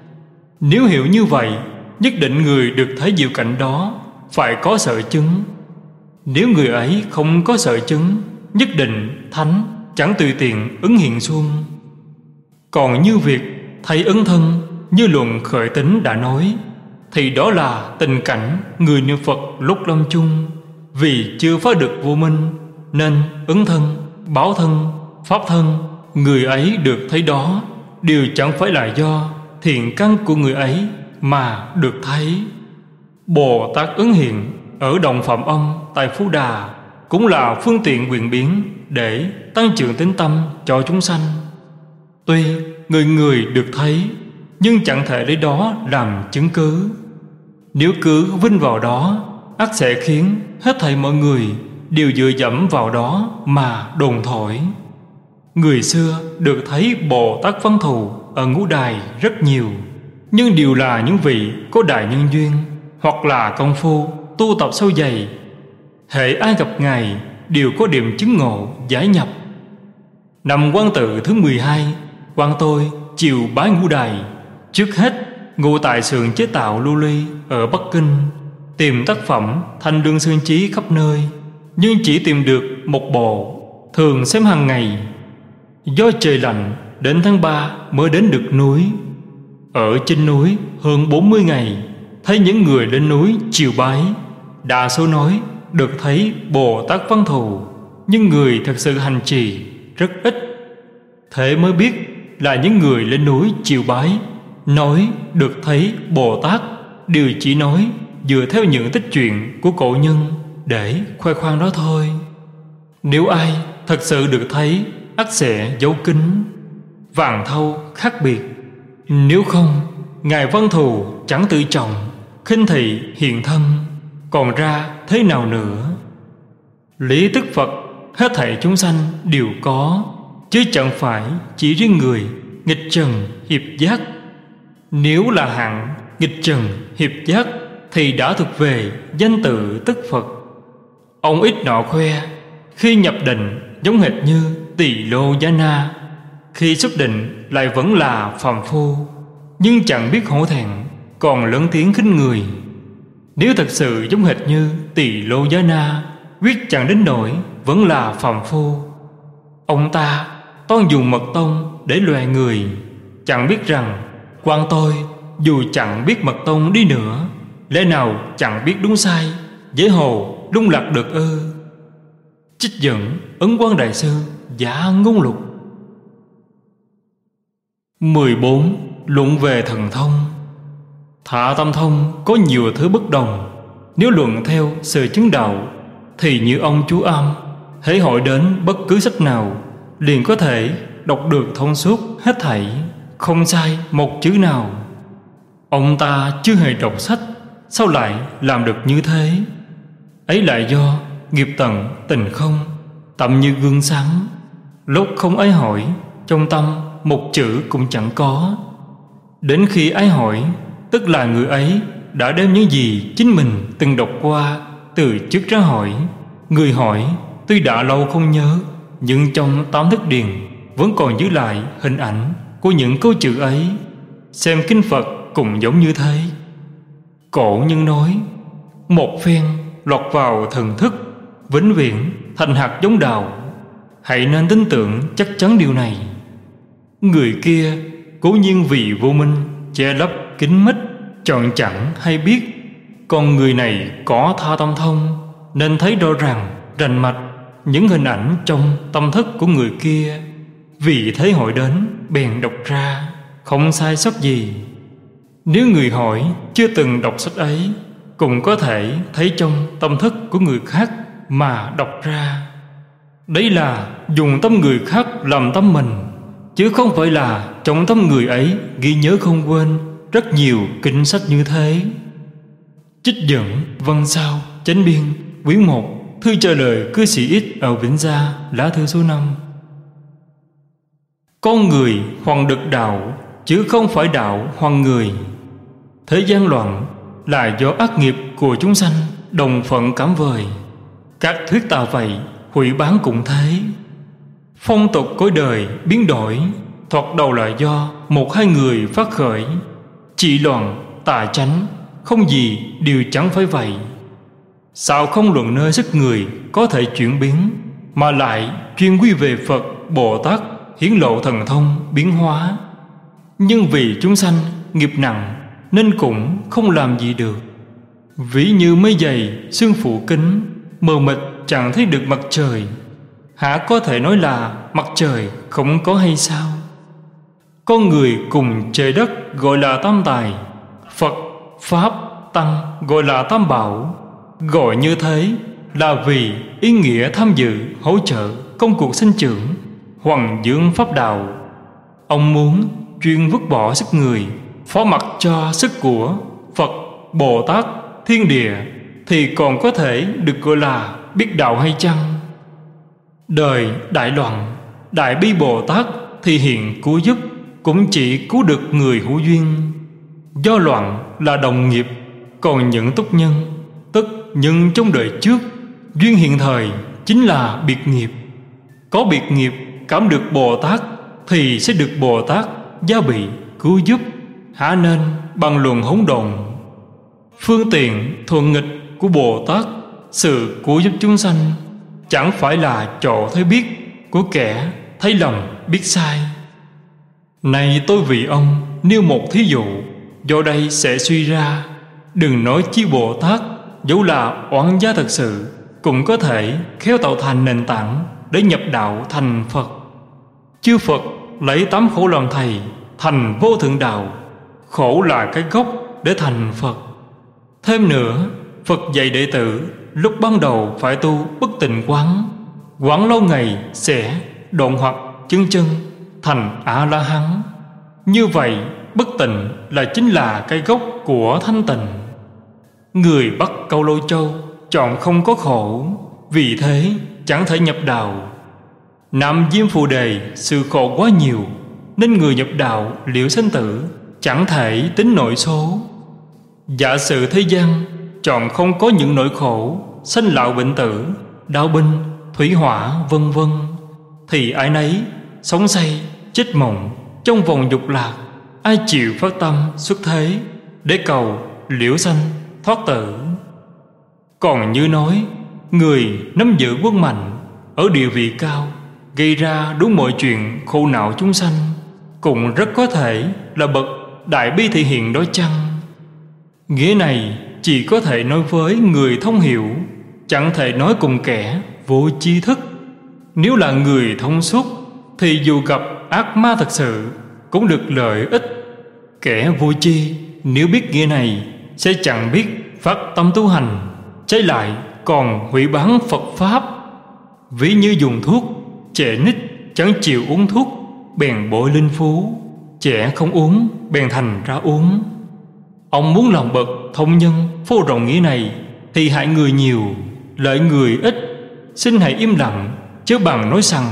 Nếu hiểu như vậy, nhất định người được thấy diệu cảnh đó phải có sở chứng. Nếu người ấy không có sở chứng, nhất định thánh chẳng tùy tiện ứng hiện xuân. Còn như việc thấy ấn thân như luận khởi tính đã nói, thì đó là tình cảnh người niệm Phật lúc lâm chung. Vì chưa phá được vô minh nên ứng thân, báo thân, pháp thân người ấy được thấy đó đều chẳng phải là do thiện căn của người ấy mà được thấy. Bồ Tát ứng hiện ở Đồng Phạm Âm tại Phú Đà cũng là phương tiện quyền biến để tăng trưởng tín tâm cho chúng sanh. Tuy người người được thấy, nhưng chẳng thể lấy đó làm chứng cứ. Nếu cứ vinh vào đó, ắt sẽ khiến hết thảy mọi người đều dựa dẫm vào đó mà đồn thổi. Người xưa được thấy Bồ Tát Văn Thù ở Ngũ Đài rất nhiều, nhưng đều là những vị có đại nhân duyên hoặc là công phu tu tập sâu dày. Hễ ai gặp Ngài đều có điểm chứng ngộ giải nhập. Năm Quan Tự thứ 12, quan tôi chiều bái Ngũ Đài. Trước hết ngụ tại xưởng chế tạo lưu ly ở Bắc Kinh, tìm tác phẩm Thanh Lương Sơn Chí khắp nơi, nhưng chỉ tìm được một bộ, thường xem hàng ngày. Do trời lạnh, đến tháng 3 mới đến được núi. Ở trên núi hơn 40 ngày, thấy những người lên núi chiều bái. Đa số nói được thấy Bồ Tát Văn Thù, nhưng người thật sự hành trì rất ít. Thế mới biết là những người lên núi chiều bái nói được thấy Bồ Tát đều chỉ nói dựa theo những tích truyện của cổ nhân để khoe khoang đó thôi. Nếu ai thật sự được thấy, ắt sẽ giấu kín, vàng thâu khác biệt. Nếu không, Ngài Văn Thù chẳng tự trọng, khinh thị hiện thân, còn ra thế nào nữa? Lý tức Phật hết thảy chúng sanh đều có, chứ chẳng phải chỉ riêng người nghịch trần hiệp giác. Nếu là hạng nghịch trần hiệp giác thì đã thuộc về danh tự tức Phật. Ông ít nọ khoe khi nhập định giống hệt như Tỳ Lô Giá Na, khi xuất định lại vẫn là phàm phu, nhưng chẳng biết hổ thẹn, còn lớn tiếng khinh người. Nếu thật sự giống hệt như Tỳ Lô Giá Na, quyết chẳng đến nỗi vẫn là phàm phu. Ông ta toan dùng mật tông để loè người, chẳng biết rằng quan tôi dù chẳng biết mật tông đi nữa, lẽ nào chẳng biết đúng sai, dễ hồ lung lạc được ư? Trích dẫn Ấn Quang Đại Sư Giả Ngôn Lục. 14. Luận về thần thông. Thạ tâm thông có nhiều thứ bất đồng. Nếu luận theo sự chứng đạo thì như ông chú Am, hễ hỏi đến bất cứ sách nào liền có thể đọc được thông suốt hết thảy, không sai một chữ nào. Ông ta chưa hề đọc sách, sao lại làm được như thế? Ấy lại do nghiệp tận tình không, tầm như gương sáng. Lúc không ai hỏi, trong tâm một chữ cũng chẳng có. Đến khi ai hỏi, tức là người ấy đã đem những gì chính mình từng đọc qua từ trước ra hỏi. Người hỏi tuy đã lâu không nhớ, nhưng trong tám thức điền vẫn còn giữ lại hình ảnh của những câu chữ ấy. Xem kinh Phật cũng giống như thế. Cổ nhân nói, một phen lọt vào thần thức, vĩnh viễn thành hạt giống đào. Hãy nên tin tưởng chắc chắn điều này. Người kia cố nhiên vì vô minh che lấp kín mít, chọn chẳng hay biết. Còn người này có tha tâm thông, nên thấy rõ ràng rành mạch những hình ảnh trong tâm thức của người kia. Vì thế hỏi đến bèn đọc ra, không sai sót gì. Nếu người hỏi chưa từng đọc sách ấy, cũng có thể thấy trong tâm thức của người khác mà đọc ra. Đấy là dùng tâm người khác làm tâm mình, chứ không phải là trong tâm người ấy ghi nhớ không quên rất nhiều kinh sách như thế. Trích dẫn Văn Sao Chánh Biên quyển 1, thư trả lời cư sĩ X ở Vĩnh Gia, lá thư số 5. Con người hoằng được đạo, chứ không phải đạo hoằng người. Thế gian loạn là do ác nghiệp của chúng sanh đồng phận cảm vời. Các thuyết tà vậy hủy bán cũng thế. Phong tục cõi đời biến đổi, thoạt đầu là do một hai người phát khởi. Trị loạn tà chánh, không gì đều chẳng phải vậy. Sao không luận nơi sức người có thể chuyển biến, mà lại chuyên quy về Phật Bồ Tát hiển lộ thần thông biến hóa? Nhưng vì chúng sanh nghiệp nặng nên cũng không làm gì được. Ví như mây dày sương phủ kín, mờ mịt chẳng thấy được mặt trời. Hả có thể nói là mặt trời không có hay sao? Con người cùng trời đất gọi là tam tài, Phật, Pháp, Tăng gọi là tam bảo. Gọi như thế là vì ý nghĩa tham dự, hỗ trợ công cuộc sinh trưởng, hoằng dưỡng pháp đạo. Ông muốn chuyên vứt bỏ sức người, phó mặc cho sức của Phật, Bồ Tát, thiên địa, thì còn có thể được gọi là biết đạo hay chăng? Đời đại loạn, Đại Bi Bồ Tát thì hiện cứu giúp, cũng chỉ cứu được người hữu duyên. Do loạn là đồng nghiệp, còn những túc nhân, tức nhân trong đời trước, duyên hiện thời chính là biệt nghiệp. Có biệt nghiệp cảm được Bồ Tát thì sẽ được Bồ Tát gia bị cứu giúp, hả nên bằng luận hỗn độn. Phương tiện thuận nghịch của Bồ Tát, sự cứu giúp chúng sanh chẳng phải là chỗ thấy biết của kẻ thấy lầm biết sai. Này tôi vì ông nêu một thí dụ, do đây sẽ suy ra, đừng nói chi Bồ Tát, dẫu là oán gia thật sự, cũng có thể khéo tạo thành nền tảng để nhập đạo thành Phật. Chư Phật lấy 8 khổ làm thầy, thành vô thượng đạo. Khổ là cái gốc để thành Phật. Thêm nữa, Phật dạy đệ tử lúc ban đầu phải tu bất tịnh quán, quán lâu ngày sẽ đoạn hoặc chứng chân thành A-la-hán. Như vậy bất tịnh là chính là cái gốc của thanh tịnh. Người bắt câu Lô Châu chọn không có khổ, vì thế chẳng thể nhập đạo. Nam Diêm Phù Đề sự khổ quá nhiều, nên người nhập đạo liệu sinh tử chẳng thể tính nội số. Giả sử thế gian chọn không có những nỗi khổ, sanh lão bệnh tử, đau binh, thủy hỏa vân vân, thì ai nấy sống say chết mộng trong vòng dục lạc. Ai chịu phát tâm xuất thế để cầu liễu sanh thoát tử. Còn như nói người nắm giữ quân mạnh, ở địa vị cao, gây ra đúng mọi chuyện khổ não chúng sanh, cũng rất có thể là bậc đại bi thị hiện đó chăng? Nghĩa này chỉ có thể nói với người thông hiểu, chẳng thể nói cùng kẻ vô tri thức. Nếu là người thông suốt thì dù gặp ác ma thật sự cũng được lợi ích. Kẻ vô tri nếu biết nghĩa này sẽ chẳng biết phát tâm tu hành, trái lại còn hủy bán Phật Pháp. Ví như dùng thuốc, trẻ nít chẳng chịu uống thuốc, bèn bội linh phú. Trẻ không uống, bèn thành ra uống. Ông muốn làm bậc thông nhân phô rộng nghĩa này thì hại người nhiều, lợi người ít. Xin hãy im lặng, chớ bằng nói rằng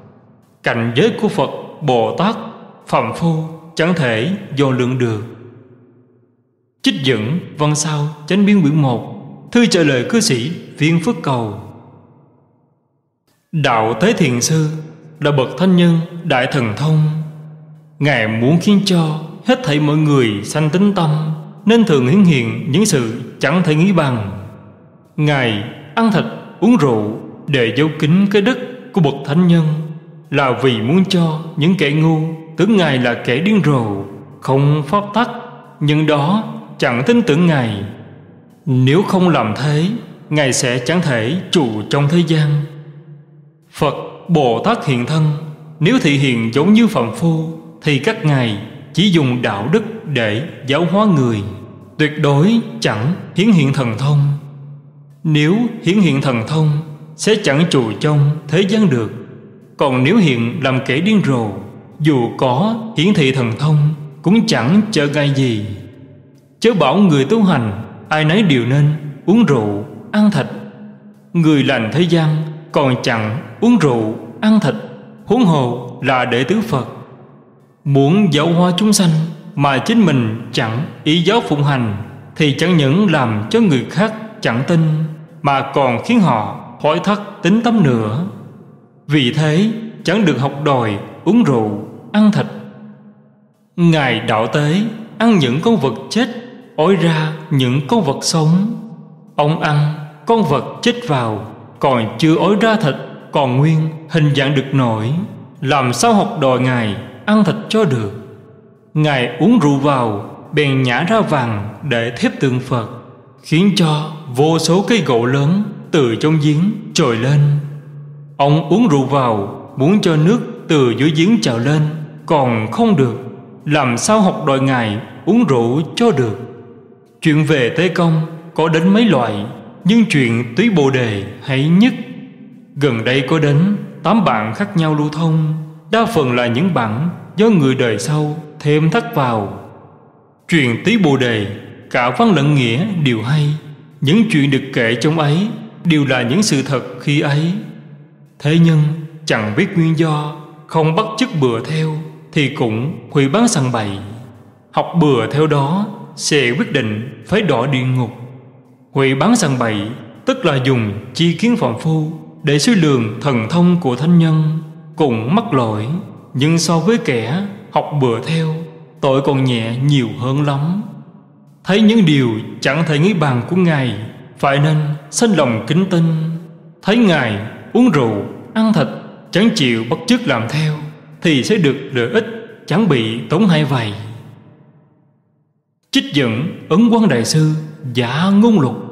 cảnh giới của Phật, Bồ Tát, phàm phu chẳng thể dò lượng được. Trích dẫn văn sao chánh biên quyển 1, thư trả lời cư sĩ Viên Phước Cầu. Đạo Thế Thiền Sư là bậc thánh nhân đại thần thông. Ngài muốn khiến cho hết thảy mọi người sanh tín tâm, nên thường hiển hiện những sự chẳng thể nghĩ bằng. Ngài ăn thịt uống rượu để giấu kín cái đức của bậc thánh nhân, là vì muốn cho những kẻ ngu tưởng Ngài là kẻ điên rồ, không pháp tắc, nhưng đó chẳng tin tưởng Ngài. Nếu không làm thế, Ngài sẽ chẳng thể trụ trong thế gian. Phật, Bồ Tát hiện thân, nếu thị hiện giống như phàm phu thì các Ngài chỉ dùng đạo đức để giáo hóa người, tuyệt đối chẳng hiển hiện thần thông. Nếu hiển hiện thần thông sẽ chẳng trụ trong thế gian được. Còn nếu hiện làm kẻ điên rồ, dù có hiển thị thần thông cũng chẳng trở ngại gì. Chớ bảo người tu hành ai nấy đều nên uống rượu ăn thịt. Người lành thế gian còn chẳng uống rượu ăn thịt, huống hồ là đệ tử Phật. Muốn giáo hóa chúng sanh mà chính mình chẳng ý giáo phụng hành thì chẳng những làm cho người khác chẳng tin, mà còn khiến họ hỏi thắc tín tâm nữa. Vì thế chẳng được học đòi uống rượu ăn thịt. Ngài đạo tế ăn những con vật chết, ói ra những con vật sống. Ông ăn con vật chết vào, còn chưa ói ra thịt, còn nguyên hình dạng được nổi, làm sao học đòi Ngài ăn thịt cho được? Ngài uống rượu vào, bèn nhả ra vàng để thép tượng Phật, khiến cho vô số cây gỗ lớn từ trong giếng trồi lên. Ông uống rượu vào, muốn cho nước từ dưới giếng trào lên, còn không được, làm sao học đòi Ngài uống rượu cho được. Chuyện về Tế Công có đến mấy loại, nhưng chuyện Túy Bồ Đề hay nhất. Gần đây có đến 8 bản khác nhau lưu thông, đa phần là những bản do người đời sau thêm thắt vào. Chuyện Túy Bồ Đề cả văn lẫn nghĩa đều hay, những chuyện được kể trong ấy đều là những sự thật khi ấy. Thế nhưng chẳng biết nguyên do, không bắt chước bừa theo thì cũng hủy bán sằng bậy. Học bừa theo đó sẽ quyết định phải đọa địa ngục. Hủy bán sằng bậy tức là dùng chi kiến phàm phu để suy lường thần thông của thánh nhân, cũng mắc lỗi. Nhưng so với kẻ học bừa theo, tội còn nhẹ nhiều hơn lắm. Thấy những điều chẳng thể nghĩ bàn của Ngài, phải nên sanh lòng kính tin. Thấy Ngài uống rượu, ăn thịt, chẳng chịu bắt chước làm theo, thì sẽ được lợi ích, chẳng bị tổn hại vậy. Trích dẫn Ấn Quang Đại Sư Giả Ngôn Lục.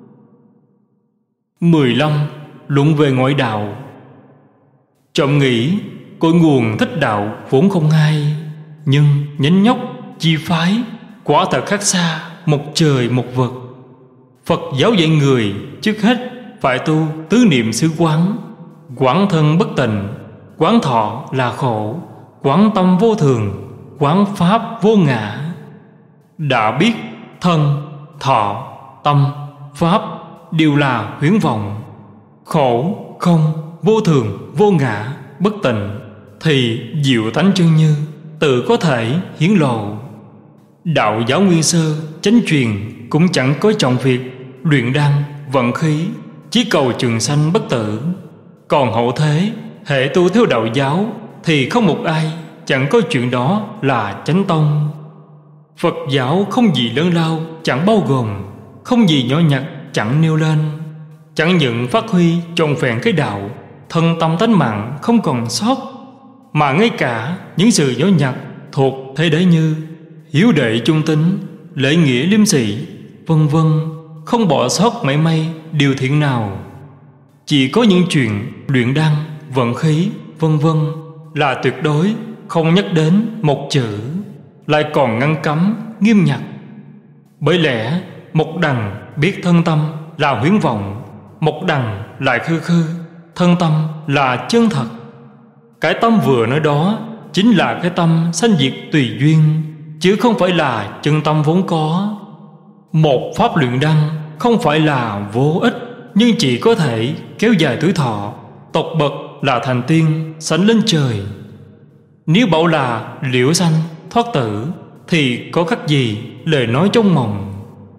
15. Luận về ngoại đạo. Trộm nghĩ cội nguồn thích đạo vốn không hay, nhưng nhánh nhóc chi phái quả thật khác xa một trời một vực. Phật giáo dạy người trước hết phải tu tứ niệm xứ quán. Quán thân bất tịnh, quán thọ là khổ, quán tâm vô thường, quán pháp vô ngã. Đã biết thân, thọ, tâm, pháp đều là huyễn vọng, khổ, không, vô thường, vô ngã, bất tịnh, thì diệu tánh chân như tự có thể hiển lộ. Đạo giáo nguyên sơ chánh truyền cũng chẳng có trọng việc luyện đan vận khí, chỉ cầu trường sanh bất tử. Còn hậu thế hệ tu theo đạo giáo thì không một ai chẳng có chuyện đó là chánh tông. Phật giáo không gì lớn lao chẳng bao gồm, không gì nhỏ nhặt chẳng nêu lên. Chẳng những phát huy trọn vẹn cái đạo, thân tâm tánh mạng không còn sót, mà ngay cả những sự nhỏ nhặt thuộc thế đấy như hiếu đệ trung tín, lễ nghĩa liêm sỉ, vân vân, không bỏ sót mảy may điều thiện nào. Chỉ có những chuyện luyện đan, vận khí, vân vân là tuyệt đối không nhắc đến một chữ, lại còn ngăn cấm nghiêm ngặt. Bởi lẽ một đằng biết thân tâm là huyễn vọng, một đằng lại khư khư thân tâm là chân thật. Cái tâm vừa nói đó chính là cái tâm sanh diệt tùy duyên, chứ không phải là chân tâm vốn có. Một pháp luyện đan không phải là vô ích, nhưng chỉ có thể kéo dài tuổi thọ, tột bậc là thành tiên, sánh lên trời. Nếu bảo là liễu sanh thoát tử thì có khác gì lời nói trong mộng.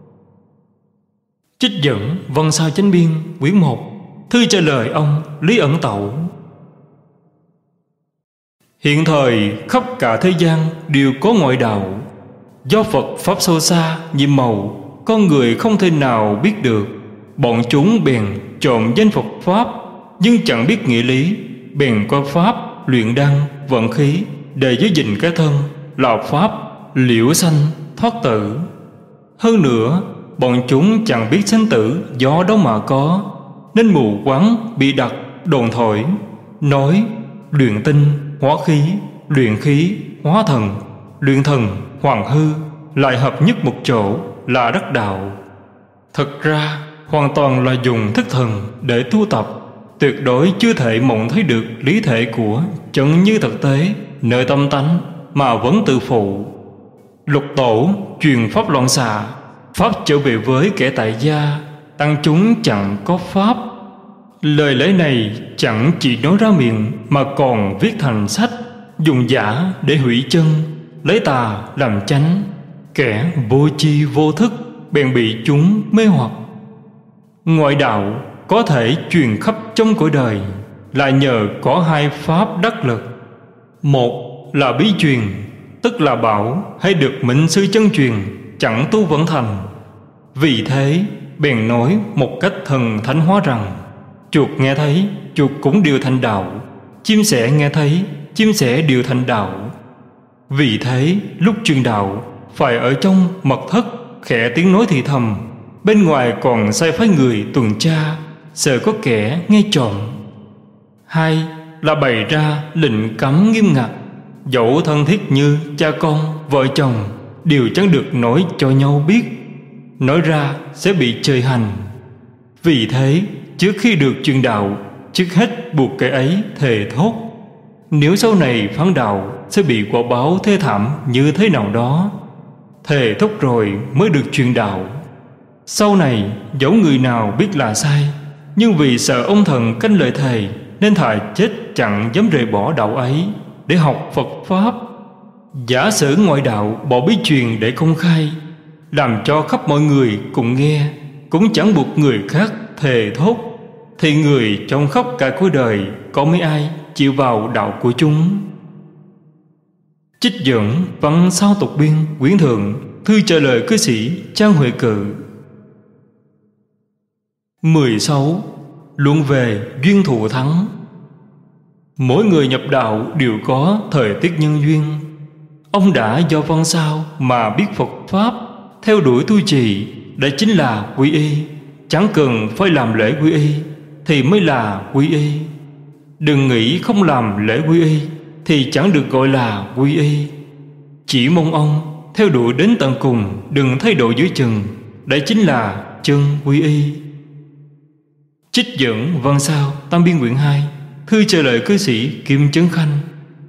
Trích dẫn Văn Sao Chánh Biên quyển 1, thư trả lời ông Lý Ẩn Tẩu. Hiện thời khắp cả thế gian đều có ngoại đạo. Do Phật pháp sâu xa nhiệm màu, con người không thể nào biết được. Bọn chúng bèn trộm danh Phật pháp, nhưng chẳng biết nghĩa lý, bèn coi pháp luyện đan vận khí để giữ gìn cái thân là pháp liễu sanh thoát tử. Hơn nữa bọn chúng chẳng biết sinh tử do đâu mà có, nên mù quáng bị đặt đồn thổi, nói luyện tinh hóa khí, luyện khí hóa thần, luyện thần hoàng hư, lại hợp nhất một chỗ là đắc đạo. Thực ra hoàn toàn là dùng thức thần để tu tập, tuyệt đối chưa thể mộng thấy được lý thể của chân như thực tế nơi tâm tánh, mà vẫn tự phụ. Lục tổ truyền pháp loạn xạ, pháp trở về với kẻ tại gia, tăng chúng chẳng có pháp. Lời lẽ này chẳng chỉ nói ra miệng mà còn viết thành sách, dùng giả để hủy chân, lấy tà làm chánh. Kẻ vô tri vô thức bèn bị chúng mê hoặc. Ngoại đạo có thể truyền khắp trong cõi đời là nhờ có hai pháp đắc lực. Một là bí truyền, tức là bảo hay được mệnh sư chân truyền, chẳng tu vẫn thành. Vì thế bèn nói một cách thần thánh hóa rằng chuột nghe thấy chuột cũng đều thành đạo, chim sẻ nghe thấy chim sẻ đều thành đạo. Vì thế lúc truyền đạo phải ở trong mật thất, khẽ tiếng nói thì thầm, bên ngoài còn sai phái người tuần tra, sợ có kẻ nghe trộm. Hai là bày ra lệnh cấm nghiêm ngặt, dẫu thân thiết như cha con, vợ chồng đều chẳng được nói cho nhau biết, nói ra sẽ bị trời hành. Vì thế trước khi được truyền đạo, trước hết buộc kẻ ấy thề thốt, nếu sau này phán đạo sẽ bị quả báo thê thảm như thế nào đó. Thề thốt rồi mới được truyền đạo. Sau này dẫu người nào biết là sai, nhưng vì sợ ông thần canh lời thề, nên thà chết chẳng dám rời bỏ đạo ấy để học Phật Pháp. Giả sử ngoại đạo bỏ bí truyền để công khai, làm cho khắp mọi người cùng nghe, cũng chẳng buộc người khác thề thốt, thì người trong khắp cả cuối đời có mấy ai chịu vào đạo của chúng. Trích dẫn văn sao tục biên quyển thượng, thư trả lời cư sĩ Trang Huệ Cự. 16. Luận về duyên thù thắng. Mỗi người nhập đạo đều có thời tiết nhân duyên. Ông đã do văn sao mà biết Phật Pháp, theo đuổi tu trì, đây chính là quy y. Chẳng cần phải làm lễ quy y thì mới là quy y. Đừng nghĩ không làm lễ quy y thì chẳng được gọi là quy y. Chỉ mong ông theo đuổi đến tận cùng, đừng thay đổi giữa chừng, đây chính là chân quy y. Trích dẫn văn sao tam biên quyển 2, thư trả lời cư sĩ Kim Chấn Khanh.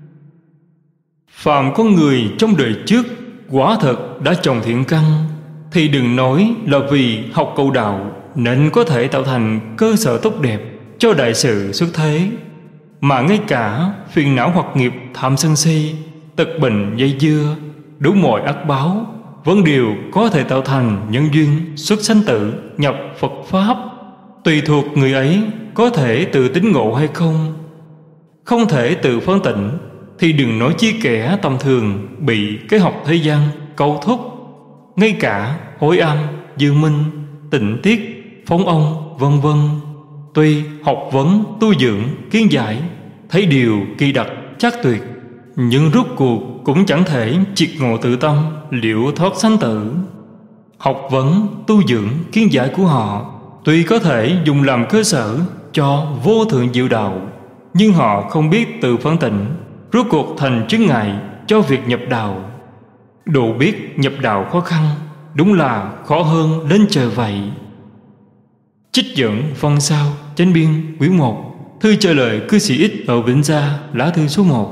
Phàm có người trong đời trước quả thật đã trồng thiện căn, thì đừng nói là vì học cầu đạo nên có thể tạo thành cơ sở tốt đẹp cho đại sự xuất thế, mà ngay cả phiền não hoặc nghiệp tham sân si, tật bệnh dây dưa, đủ mọi ác báo vẫn đều có thể tạo thành nhân duyên xuất sanh tử nhập Phật Pháp. Tùy thuộc người ấy có thể tự tín ngộ hay không. Không thể tự phân tịnh thì đừng nói chi kẻ tầm thường bị cái học thế gian câu thúc. Ngay cả Hối Am, Dư Minh, Tịnh Tiết, Phóng Ông vân vân, tuy học vấn tu dưỡng kiến giải, thấy điều kỳ đặc chắc tuyệt, nhưng rốt cuộc cũng chẳng thể triệt ngộ tự tâm, liễu thoát sanh tử. Học vấn tu dưỡng kiến giải của họ tuy có thể dùng làm cơ sở cho vô thượng diệu đạo, nhưng họ không biết tự phân tịnh, rốt cuộc thành chướng ngại cho việc nhập đạo. Độ biết nhập đạo khó khăn, đúng là khó hơn lên trời vậy. Trích dẫn văn sao chánh biên quyển 1, thư trả lời cư sĩ Ích ở Vĩnh Gia, lá thư số 1.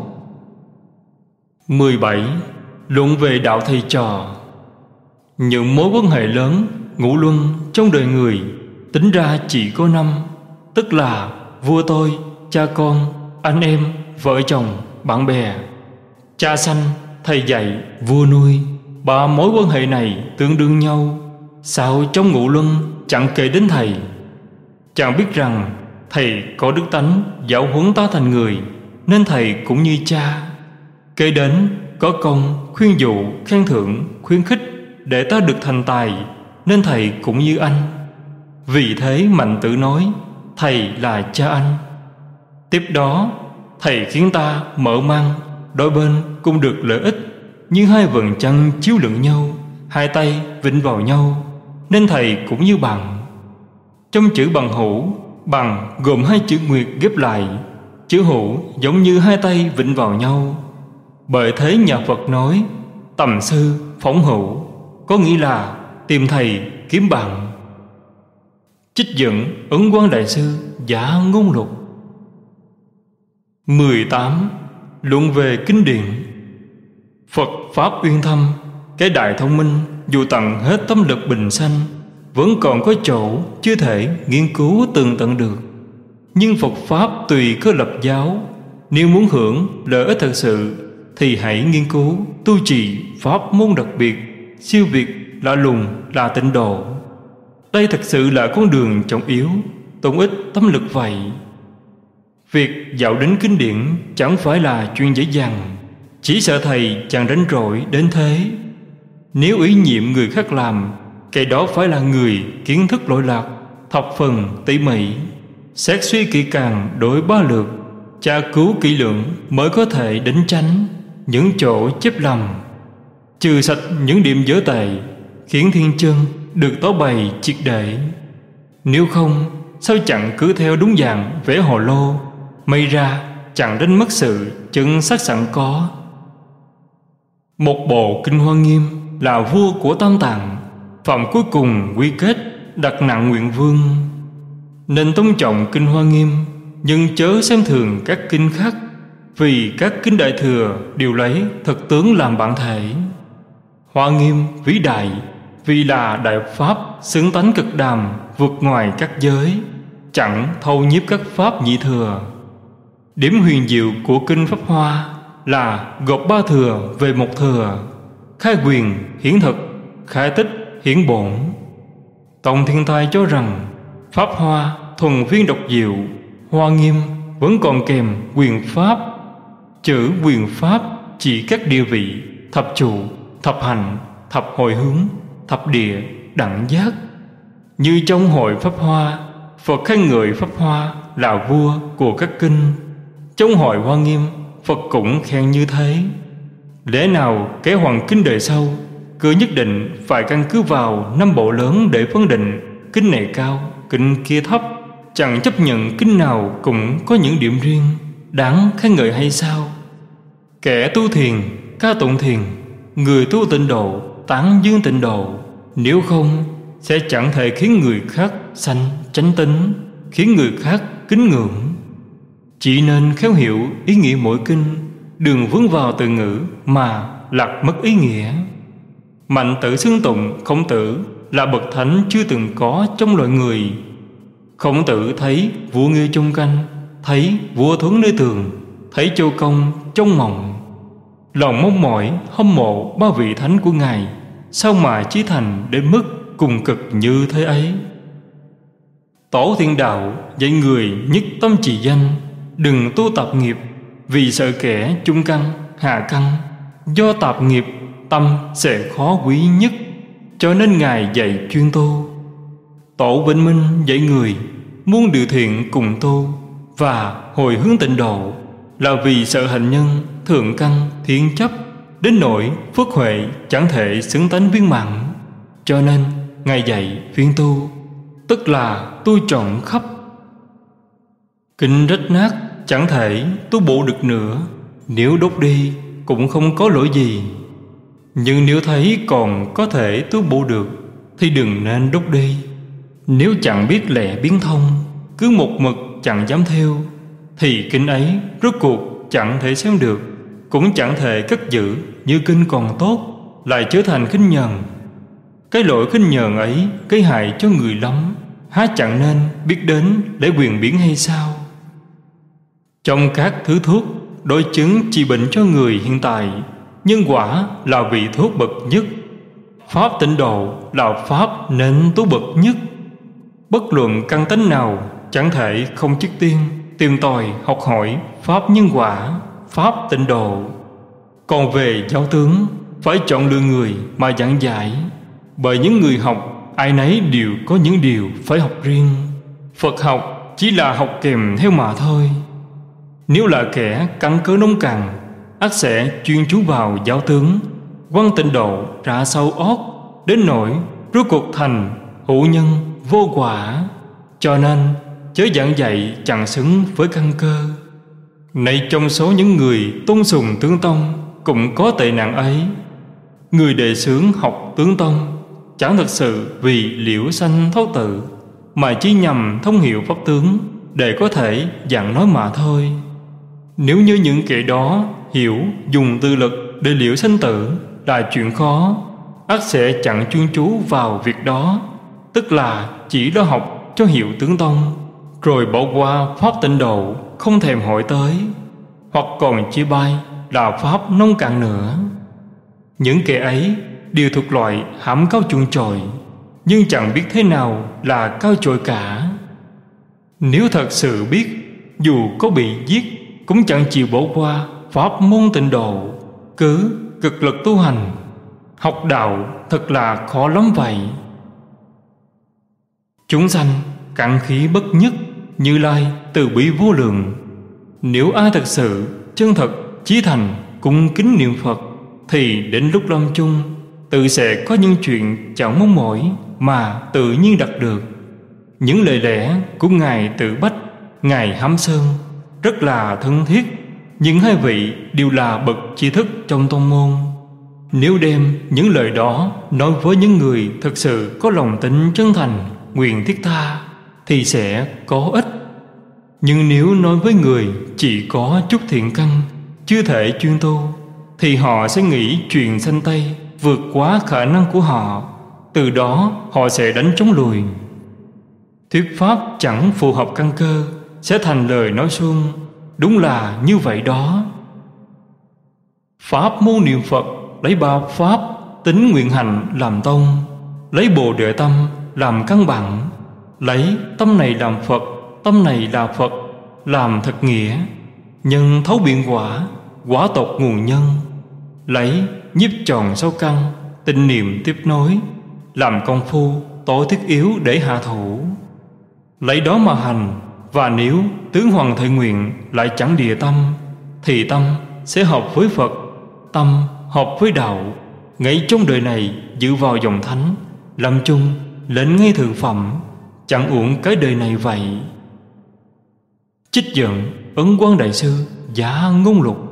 17. Luận về đạo thầy trò. Những mối quan hệ lớn ngũ luân trong đời người tính ra chỉ có 5, tức là vua tôi, cha con, anh em, vợ chồng, bạn bè. Cha sanh, thầy dạy, vua nuôi, 3 mối quan hệ này tương đương nhau. Sao trong ngũ luân chẳng kể đến thầy? Chàng biết rằng thầy có đức tánh giáo huấn ta thành người, nên thầy cũng như cha. Kế đến có công khuyên dụ, khen thưởng, khuyến khích để ta được thành tài, nên thầy cũng như anh. Vì thế Mạnh Tử nói thầy là cha anh. Tiếp đó thầy khiến ta mở mang, đôi bên cùng được lợi ích, như hai vầng trăng chiếu lẫn nhau, hai tay vịnh vào nhau, nên thầy cũng như bằng. Trong chữ bằng hữu, bằng gồm 2 chữ nguyệt ghép lại. Chữ hữu giống như hai tay vịnh vào nhau. Bởi thế nhà Phật nói tầm sư phóng hữu, có nghĩa là tìm thầy kiếm bạn. Trích dẫn Ấn Quang Đại Sư Giả Ngôn Lục. 18. Luận về kinh điển. Phật Pháp uyên thâm, cái đại thông minh dù tận hết tâm lực bình sanh, vẫn còn có chỗ chưa thể nghiên cứu tường tận được. Nhưng Phật Pháp tùy cơ lập giáo, nếu muốn hưởng lợi ích thật sự thì hãy nghiên cứu tu trì pháp môn đặc biệt, siêu việt, lạ lùng là tịnh độ. Đây thật sự là con đường trọng yếu, tốn ít tâm lực vậy. Việc dạo đến kinh điển chẳng phải là chuyện dễ dàng, chỉ sợ thầy chẳng rảnh rỗi đến thế. Nếu ý nhiệm người khác làm, cái đó phải là người kiến thức lỗi lạc, thập phần tỉ mỉ, xét suy kỹ càng đối ba lượt, tra cứu kỹ lưỡng mới có thể đánh tránh. những chỗ chép lầm, trừ sạch những điểm dở tệ, khiến thiên chân được tỏ bày triệt để. Nếu không, sao chẳng cứ theo đúng dạng vẽ hồ lô, may ra chẳng đánh mất sự chân xác sẵn có. Một bộ Kinh Hoa Nghiêm là vua của Tam Tạng, phẩm cuối cùng quy kết đặt nặng nguyện vương. Nên tôn trọng Kinh Hoa Nghiêm, nhưng chớ xem thường các kinh khác, vì các kinh Đại Thừa đều lấy thực tướng làm bản thể. Hoa Nghiêm vĩ đại vì là đại pháp xứng tánh cực đàm, vượt ngoài các giới, chẳng thâu nhiếp các pháp nhị thừa. Điểm huyền diệu của kinh Pháp Hoa là gộp ba thừa về một thừa, khai quyền hiển thực, khai tích hiển bổn. Tổng Thiên Thai cho rằng Pháp Hoa thuần viên độc diệu, Hoa Nghiêm vẫn còn kèm quyền pháp. Chữ quyền pháp chỉ các địa vị, thập trụ, thập hành, thập hồi hướng, thập địa, đẳng giác. Như trong hội Pháp Hoa, Phật khen ngợi Pháp Hoa là vua của các kinh. Trong hội Hoa Nghiêm, Phật cũng khen như thế. Lẽ nào kẻ hoàng kinh đời sau cứ nhất định phải căn cứ vào 5 bộ lớn để phân định kinh này cao, kinh kia thấp, chẳng chấp nhận kinh nào cũng có những điểm riêng đáng khen ngợi hay sao? Kẻ tu thiền ca tụng thiền, người tu tịnh độ tán dương tịnh độ, nếu không sẽ chẳng thể khiến người khác sanh chánh tín, khiến người khác kính ngưỡng. Chỉ nên khéo hiểu ý nghĩa mỗi kinh, đừng vướng vào từ ngữ mà lạc mất ý nghĩa. Mạnh Tử xưng tụng Khổng Tử là bậc thánh chưa từng có trong loài người. Khổng Tử thấy vua Nghê trong canh, thấy vua Thuấn nơi tường, thấy Châu Công trong mộng. Lòng mong mỏi hâm mộ ba vị thánh của Ngài, sao mà chí thành đến mức cùng cực như thế ấy. Tổ Thiên Đạo dạy người nhất tâm trì danh, đừng tu tạp nghiệp, vì sợ kẻ trung căn hạ căn. Do tạp nghiệp tâm sẽ khó quý nhất, cho nên Ngài dạy chuyên tu. Tổ Vĩnh Minh dạy người muôn điều thiện cùng tu và hồi hướng tịnh độ, là vì sợ hành nhân thượng căn thiên chấp, đến nỗi phước huệ chẳng thể xứng tánh viên mãn. Cho nên Ngài dạy viên tu, tức là tu trọn khắp. Kinh rách nát chẳng thể tu bổ được nữa, nếu đốt đi cũng không có lỗi gì. Nhưng nếu thấy còn có thể tu bổ được thì đừng nên đốt đi. Nếu chẳng biết lẽ biến thông, cứ một mực chẳng dám theo, thì kinh ấy rốt cuộc chẳng thể xem được, cũng chẳng thể cất giữ như kinh còn tốt, lại trở thành khinh nhờn. Cái lỗi khinh nhờn ấy gây hại cho người lắm, há chẳng nên biết đến để quyền biến hay sao? Trong các thứ thuốc đối chứng trị bệnh cho người hiện tại, nhân quả là vị thuốc bậc nhất. Pháp tịnh độ là pháp nên tu bậc nhất. Bất luận căn tánh nào chẳng thể không trước tiên tìm tòi học hỏi pháp nhân quả, pháp tịnh độ. Còn về giáo tướng, phải chọn lựa người mà giảng giải, bởi những người học ai nấy đều có những điều phải học riêng. Phật học chỉ là học kèm theo mà thôi. Nếu là kẻ căn cớ nông cằn, ắt sẽ chuyên chú vào giáo tướng, quăng tịnh độ ra sâu ót, đến nỗi rốt cuộc thành hữu nhân vô quả. Cho nên chớ giảng dạy chẳng xứng với căn cơ. Này, trong số những người tôn sùng tướng tông cũng có tệ nạn ấy. Người đề xướng học tướng tông chẳng thật sự vì liễu sanh thoát tự, mà chỉ nhằm thông hiểu pháp tướng để có thể giảng nói mà thôi. Nếu như những kẻ đó hiểu dùng tư lực để liễu sanh tử là chuyện khó, ắt sẽ chẳng chuyên chú vào việc đó, tức là chỉ lo học cho hiểu tướng tông, rồi bỏ qua pháp tịnh độ không thèm hỏi tới, hoặc còn chia bai là pháp nông cạn nữa. Những kẻ ấy đều thuộc loại hãm cao chuồng chồi, nhưng chẳng biết thế nào là cao chồi cả. Nếu thật sự biết, dù có bị giết cũng chẳng chịu bỏ qua pháp môn tịnh độ, cứ cực lực tu hành. Học đạo thật là khó lắm vậy. Chúng sanh cạn khí bất nhất, Như Lai từ bi vô lượng. Nếu ai thật sự chân thật chí thành cung kính niệm Phật, thì đến lúc lâm chung tự sẽ có những chuyện chẳng mong mỏi mà tự nhiên đạt được. Những lời lẽ của Ngài Tự Bách, Ngài Hám Sơn rất là thân thiết, nhưng hai vị đều là bậc tri thức trong tông môn. Nếu đem những lời đó nói với những người thực sự có lòng tin chân thành, nguyện thiết tha, thì sẽ có ích. Nhưng nếu nói với người chỉ có chút thiện căn, chưa thể chuyên tu, thì họ sẽ nghĩ chuyện sanh tây vượt quá khả năng của họ. Từ đó họ sẽ đánh chống lùi. Thuyết pháp chẳng phù hợp căn cơ sẽ thành lời nói suông. Đúng là như vậy đó. Pháp môn niệm Phật lấy ba pháp tính nguyện hành làm tông, lấy Bồ Đề tâm làm căn bản, lấy tâm này làm Phật, tâm này là Phật làm thật nghĩa, nhân thấu biện quả, quả tộc nguồn nhân, lấy nhiếp tròn sâu căn, tinh niệm tiếp nối, làm công phu tối thiết yếu để hạ thủ. Lấy đó mà hành, và nếu tướng hoàng thệ nguyện lại chẳng địa tâm, thì tâm sẽ hợp với Phật, tâm hợp với đạo. Ngay trong đời này dự vào dòng thánh, lâm chung lên ngay thượng phẩm, chẳng uổng cái đời này vậy. Trích dẫn Ấn Quang Đại Sư Giá Ngôn Lục.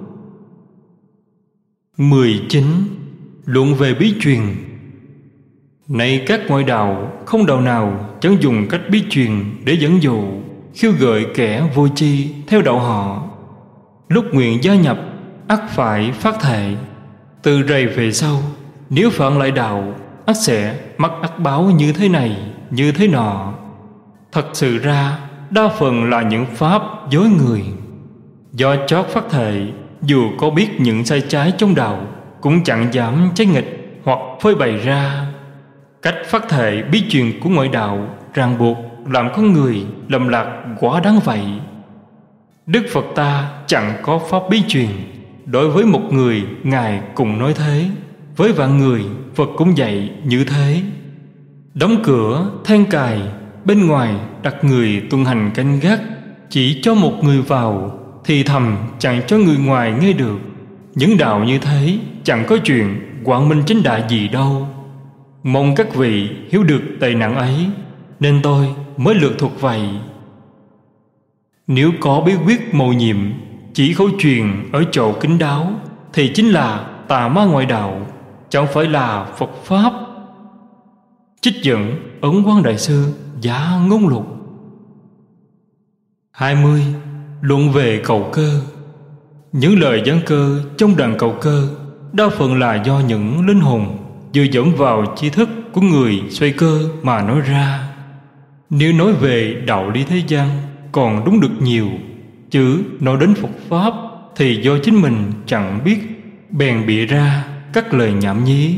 19. Luận về bí truyền. Này các ngoại đạo, không đạo nào chẳng dùng cách bí truyền để dẫn dụ, khiêu gợi kẻ vô tri theo đạo họ. Lúc nguyện gia nhập, ắt phải phát thệ. Từ rày về sau, nếu phản lại đạo, ắt sẽ mắc ắt báo như thế này, như thế nọ. Thật sự ra, đa phần là những pháp dối người. Do chót phát thệ, dù có biết những sai trái trong đạo, cũng chẳng dám trái nghịch hoặc phơi bày ra. Cách phát thệ bí truyền của ngoại đạo ràng buộc làm con người lầm lạc quá đáng vậy. Đức Phật ta chẳng có pháp bí truyền. Đối với một người, Ngài cũng nói thế. Với vạn người, Phật cũng dạy như thế. Đóng cửa, then cài, bên ngoài đặt người tuần hành canh gác, chỉ cho một người vào, thì thầm chẳng cho người ngoài nghe được. Những đạo như thế chẳng có chuyện quảng minh chánh đại gì đâu. Mong các vị hiểu được tệ nặng ấy, nên tôi mới lược thuộc vậy. Nếu có bí quyết mầu nhiệm chỉ khẩu truyền ở chỗ kín đáo, thì chính là tà ma ngoại đạo, chẳng phải là Phật Pháp. Trích dẫn Ấn Quang Đại Sư Giá Ngôn Lục. 20. Luận về cầu cơ. Những lời giảng cơ trong đoạn cầu cơ đa phần là do những linh hồn dựa dẫm vào tri thức của người xoay cơ mà nói ra. Nếu nói về đạo lý thế gian còn đúng được nhiều, chứ nói đến Phật Pháp thì do chính mình chẳng biết, bèn bịa ra các lời nhảm nhí.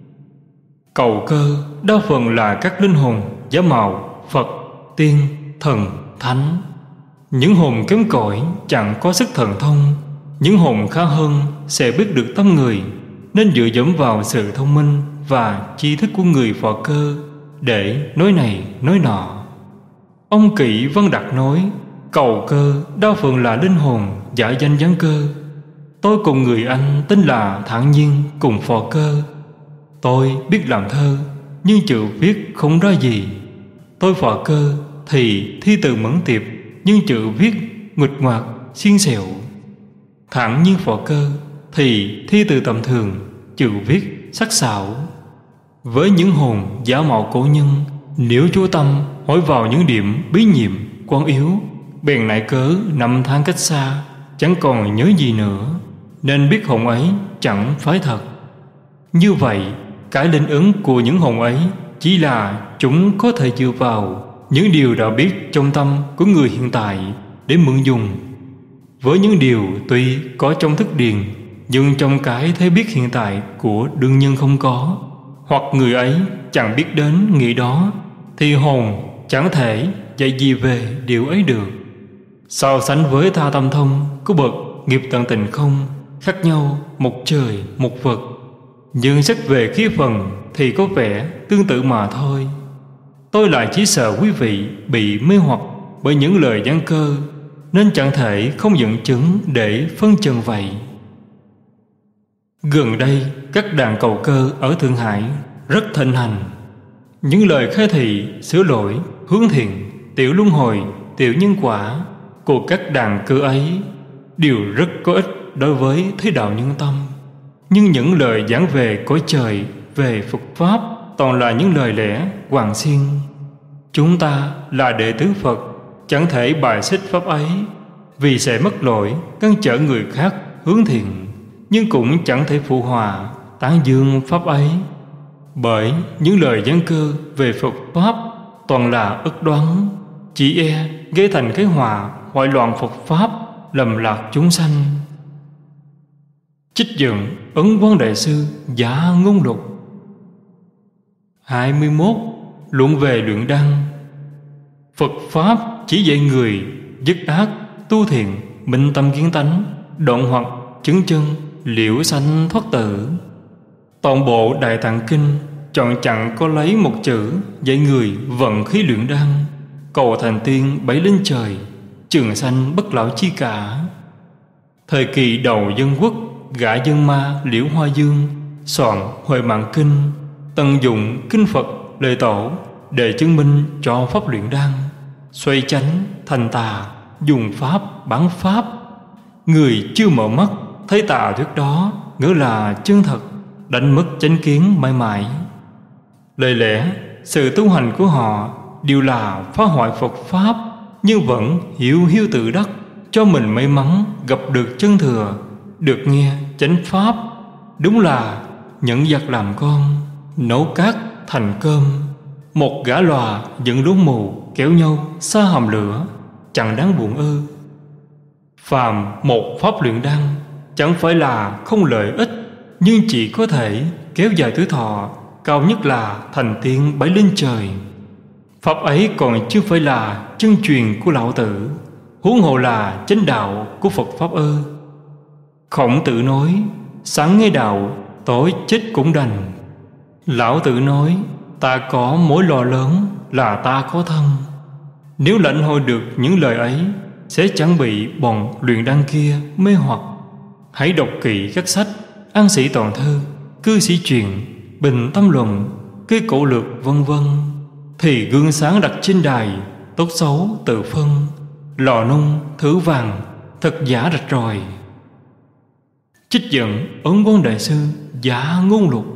Cầu cơ đa phần là các linh hồn giả mạo Phật, tiên, thần, thánh. Những hồn kém cỏi chẳng có sức thần thông. Những hồn khá hơn sẽ biết được tâm người, nên dựa dẫm vào sự thông minh và tri thức của người phò cơ để nói này nói nọ. Ông Kỵ Văn Đạt nói, cầu cơ đa phần là linh hồn giả danh giáng cơ. Tôi cùng người anh tên là Thản Nhiên cùng phò cơ. Tôi biết làm thơ, nhưng chữ viết không ra gì. Tôi phò cơ thì thi từ mẫn tiệp, nhưng chữ viết nguệch ngoạc xiên xẹo. Thản Nhiên phò cơ thì thi từ tầm thường, chữ viết sắc sảo. Với những hồn giả mạo cổ nhân, nếu chú tâm hỏi vào những điểm bí nhiệm quan yếu, bèn nại cớ năm tháng cách xa, chẳng còn nhớ gì nữa, nên biết hồn ấy chẳng phải thật. Như vậy, cái linh ứng của những hồn ấy chỉ là chúng có thể dựa vào những điều đã biết trong tâm của người hiện tại để mượn dùng. Với những điều tuy có trong thức điền, nhưng trong cái thế biết hiện tại của đương nhân không có, hoặc người ấy chẳng biết đến nghĩ đó, thì hồn chẳng thể dạy gì về điều ấy được. So sánh với tha tâm thông của bậc nghiệp tận tình không, khác nhau một trời một vực, nhưng xét về khí phần thì có vẻ tương tự mà thôi. Tôi lại chỉ sợ quý vị bị mê hoặc bởi những lời giảng cơ, nên chẳng thể không dẫn chứng để phân trần vậy. Gần đây các đàn cầu cơ ở Thượng Hải rất thịnh hành. Những lời khai thị, sửa lỗi, hướng thiện, tiểu luân hồi, tiểu nhân quả của các đàn cơ ấy đều rất có ích đối với thế đạo nhân tâm. Nhưng những lời giảng về cõi trời, về Phật Pháp toàn là những lời lẽ hoàng xiên. Chúng ta là đệ tử Phật chẳng thể bài xích Pháp ấy, vì sẽ mất lỗi ngăn trở người khác hướng thiện, nhưng cũng chẳng thể phụ hòa tán dương Pháp ấy. Bởi những lời giảng cơ về Phật Pháp toàn là ức đoán, chỉ e gây thành cái họa hoại loạn Phật Pháp, lầm lạc chúng sanh. Trích dẫn Ấn Quang Đại Sư Giả Ngôn Lục. 21. Luận về luyện đăng. Phật Pháp chỉ dạy người dứt ác, tu thiện, minh tâm kiến tánh, đoạn hoặc, chứng chân, liễu sanh thoát tử. Toàn bộ Đại Tạng Kinh chọn chẳng có lấy một chữ dạy người vận khí luyện đăng, cầu thành tiên bấy lên trời, trường sanh bất lão chi cả. Thời kỳ đầu dân quốc, gã dân ma Liễu Hoa Dương soạn Huệ Mạng Kinh, tận dụng kinh Phật lời tổ để chứng minh cho pháp luyện đăng, xoay chánh thành tà, dùng pháp bán pháp. Người chưa mở mắt thấy tà thuyết đó ngỡ là chân thật, đánh mất chánh kiến mãi mãi. Lời lẽ sự tu hành của họ đều là phá hoại Phật Pháp, nhưng vẫn hiu hiu tự đắc cho mình may mắn gặp được chân thừa, được nghe chánh Pháp. Đúng là nhẫn giặc làm con, nấu cát thành cơm. Một gã lòa dẫn lúa mù kéo nhau xa hầm lửa, chẳng đáng buồn ư. Phàm một pháp luyện đăng chẳng phải là không lợi ích, nhưng chỉ có thể kéo dài tuổi thọ, cao nhất là thành tiên bấy lên trời. Pháp ấy còn chưa phải là chân truyền của lão tử, huống hồ là chánh đạo của Phật Pháp ư. Khổng Tử nói sáng nghe đạo, tối chết cũng đành. Lão Tử nói ta có mối lo lớn là ta có thân. Nếu lãnh hội được những lời ấy, sẽ chẳng bị bọn luyện đăng kia mê hoặc. Hãy đọc kỹ các sách An Sĩ Toàn Thư, Cư Sĩ Truyền, Bình Tâm Luận, Cây Cổ Lược vân vân, thì gương sáng đặt trên đài, tốt xấu tự phân, lò nung thử vàng, thật giả rạch ròi. Trích dẫn Ấn Quang Đại Sư Giả Ngôn Lục.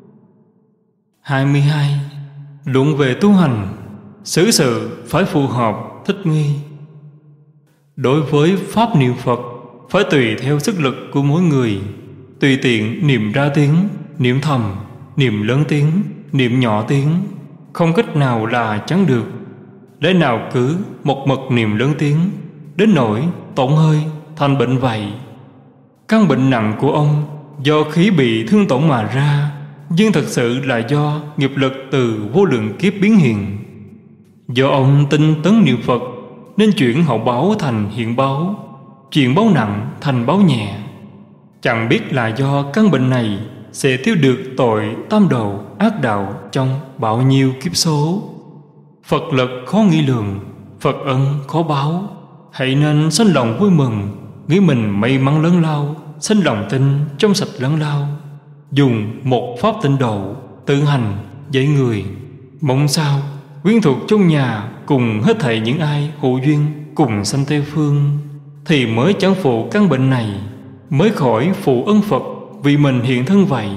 22. Luận về tu hành, xử sự phải phù hợp thích nghi. Đối với pháp niệm Phật, phải tùy theo sức lực của mỗi người, tùy tiện niệm ra tiếng, niệm thầm, niệm lớn tiếng, niệm nhỏ tiếng, không cách nào là chẳng được. Lẽ nào cứ một mực niệm lớn tiếng, đến nỗi tổn hơi thành bệnh vậy? Căn bệnh nặng của ông do khí bị thương tổn mà ra, nhưng thật sự là do nghiệp lực từ vô lượng kiếp biến hiện. Do ông tinh tấn niệm Phật nên chuyển hậu báo thành hiện báo, chuyển báo nặng thành báo nhẹ. Chẳng biết là do căn bệnh này sẽ tiêu được tội tam đồ ác đạo trong bao nhiêu kiếp số. Phật lực khó nghĩ lường, Phật ân khó báo. Hãy nên sanh lòng vui mừng, nghĩ mình may mắn lớn lao, sanh lòng tin trong sạch lớn lao. Dùng một pháp tịnh độ tự hành dạy người, mong sao quyến thuộc trong nhà cùng hết thảy những ai hữu duyên cùng sanh Tây Phương, thì mới chẳng phụ căn bệnh này, mới khỏi phụ ân Phật vì mình hiện thân vậy.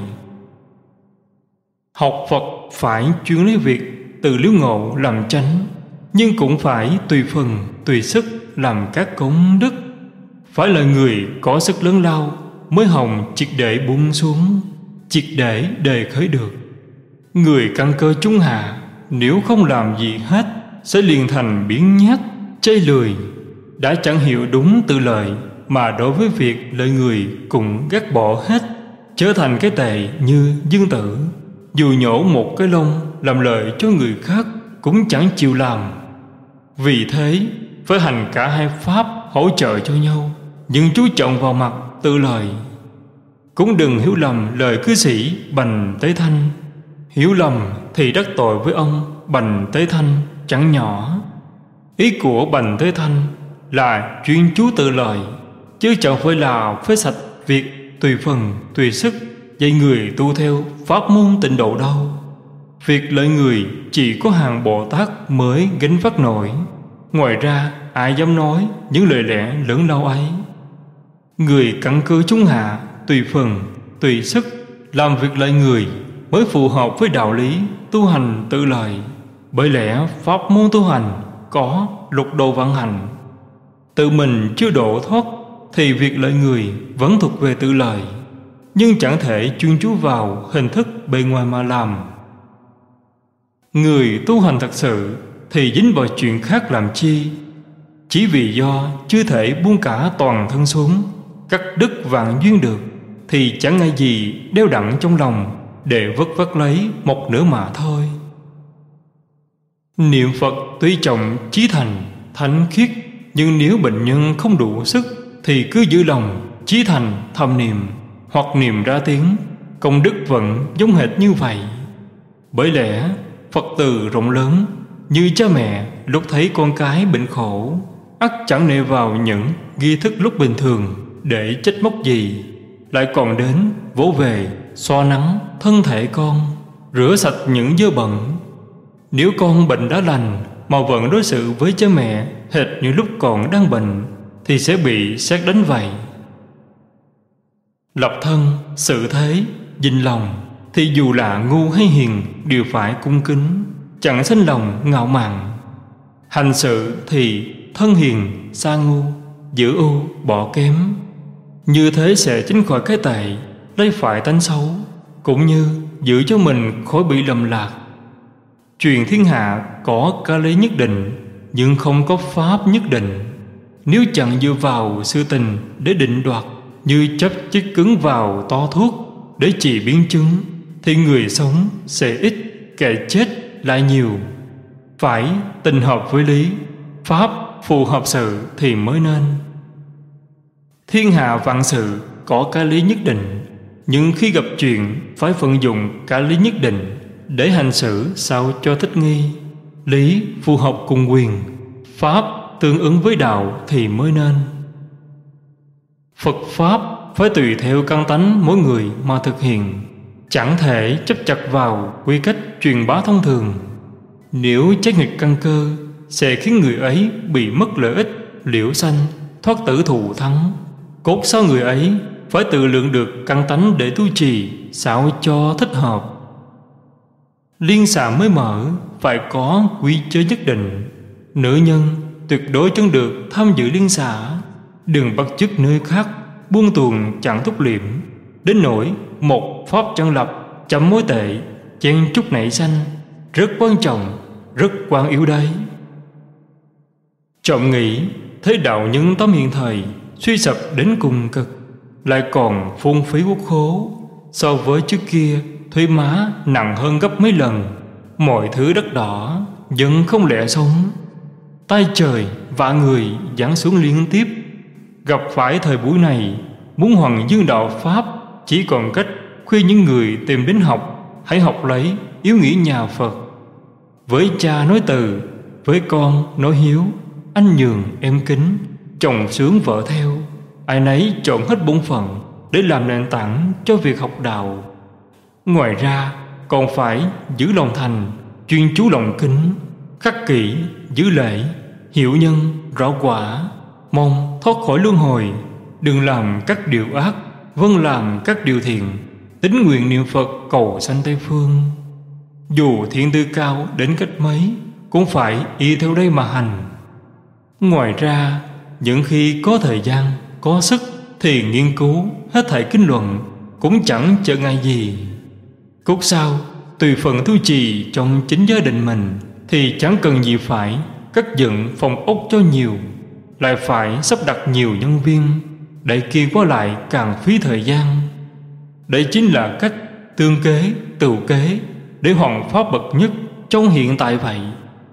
Học Phật phải chuyên lấy việc từ liễu ngộ làm chánh, nhưng cũng phải tùy phần tùy sức làm các công đức. Phải là người có sức lớn lao mới hồng triệt để buông xuống, triệt để đề khởi được. Người căn cơ trung hạ nếu không làm gì hết sẽ liền thành biếng nhác, chây lười, đã chẳng hiểu đúng tự lợi, mà đối với việc lợi người cũng gác bỏ hết, trở thành cái tệ như Dương Tử, dù nhổ một cái lông làm lợi cho người khác cũng chẳng chịu làm. Vì thế phải hành cả hai pháp hỗ trợ cho nhau, nhưng chú trọng vào mặt tự lợi. Cũng đừng hiểu lầm lời cư sĩ Bành Tế Thanh. Hiểu lầm thì đắc tội với ông Bành Tế Thanh chẳng nhỏ. Ý của Bành Tế Thanh là chuyên chú tự lợi, chứ chẳng phải là phế sạch việc tùy phần, tùy sức dạy người tu theo pháp môn tịnh độ đâu. Việc lợi người chỉ có hàng Bồ Tát mới gánh vác nổi. Ngoài ra ai dám nói những lời lẽ lớn lao ấy. Người căn cơ chúng hạ, tùy phần, tùy sức làm việc lợi người mới phù hợp với đạo lý tu hành tự lợi. Bởi lẽ pháp môn tu hành có lục độ vạn hành. Tự mình chưa độ thoát thì việc lợi người vẫn thuộc về tự lợi, nhưng chẳng thể chuyên chú vào hình thức bề ngoài mà làm. Người tu hành thật sự thì dính vào chuyện khác làm chi? Chỉ vì do chưa thể buông cả toàn thân xuống, cắt đứt vạn duyên được, thì chẳng ngại gì đeo đặng trong lòng để vất vất lấy một nửa mà thôi. Niệm Phật tuy trọng chí thành, thánh khiết, nhưng nếu bệnh nhân không đủ sức thì cứ giữ lòng chí thành thầm niệm hoặc niệm ra tiếng, công đức vẫn giống hệt như vậy. Bởi lẽ Phật từ rộng lớn, như cha mẹ lúc thấy con cái bệnh khổ, ắt chẳng nệ vào những nghi thức lúc bình thường để trách móc gì, lại còn đến vỗ về xoa nắng thân thể con, rửa sạch những dơ bẩn. Nếu con bệnh đã lành mà vẫn đối xử với cha mẹ hệt như lúc còn đang bệnh thì sẽ bị sét đánh vậy. Lập thân, sự thế, dình lòng thì dù là ngu hay hiền đều phải cung kính, chẳng sinh lòng ngạo mạn. Hành sự thì thân hiền xa ngu, giữ ưu bỏ kém. Như thế sẽ tránh khỏi cái tệ, lấy phải tánh xấu, cũng như giữ cho mình khỏi bị lầm lạc. Truyền thiên hạ có ca lý nhất định, nhưng không có pháp nhất định. Nếu chẳng dựa vào sự tình để định đoạt, như chấp chích cứng vào to thuốc để trị biến chứng, thì người sống sẽ ít, kẻ chết lại nhiều. Phải tình hợp với lý, pháp phù hợp sự thì mới nên. Thiên hạ vạn sự có cái lý nhất định, nhưng khi gặp chuyện phải vận dụng cái lý nhất định để hành xử sao cho thích nghi. Lý phù hợp cùng quyền, pháp tương ứng với đạo thì mới nên. Phật pháp phải tùy theo căn tánh mỗi người mà thực hiện, chẳng thể chấp chặt vào quy cách truyền bá thông thường. Nếu trái nghịch căn cơ sẽ khiến người ấy bị mất lợi ích liễu sanh, thoát tử thù thắng. Cốt sao người ấy phải tự lượng được căn tánh để tu trì sao cho thích hợp. Liên xạ mới mở phải có quy chế nhất định. Nữ nhân tuyệt đối chẳng được tham dự liên xạ. Đừng bắt chước nơi khác buông tuồng chẳng thúc liệm, đến nỗi một pháp chẳng lập chậm mối tệ, chen chúc nảy sanh. Rất quan trọng, rất quan yếu đấy. Trọng nghĩ thế đạo nhân tâm hiện thời suy sụp đến cùng cực, lại còn phung phí quốc khố. So với trước kia, thuế má nặng hơn gấp mấy lần. Mọi thứ đất đỏ vẫn không lẽ sống. Tay trời vạ người giáng xuống liên tiếp. Gặp phải thời buổi này, muốn hoàng dương đạo pháp chỉ còn cách khuyên những người tìm đến học hãy học lấy yếu nghĩa nhà Phật. Với cha nói từ, với con nói hiếu, anh nhường em kính, chồng sướng vợ theo. Ai nấy chọn hết bổn phận để làm nền tảng cho việc học đạo. Ngoài ra còn phải giữ lòng thành, chuyên chú lòng kính, khắc kỷ, giữ lễ, hiểu nhân, rõ quả, mong thoát khỏi luân hồi. Đừng làm các điều ác, vâng làm các điều thiện, tín nguyện niệm Phật cầu sanh Tây Phương. Dù thiện tư cao đến cách mấy cũng phải y theo đây mà hành. Ngoài ra, những khi có thời gian, có sức thì nghiên cứu hết thảy kinh luận cũng chẳng trở ngại gì. Cốt sao tùy phần tu trì trong chính gia đình mình thì chẳng cần gì phải cất dựng phòng ốc cho nhiều, lại phải sắp đặt nhiều nhân viên, đẩy kia qua lại càng phí thời gian. Đây chính là cách tương kế tựu kế để hoằng pháp bậc nhất trong hiện tại vậy.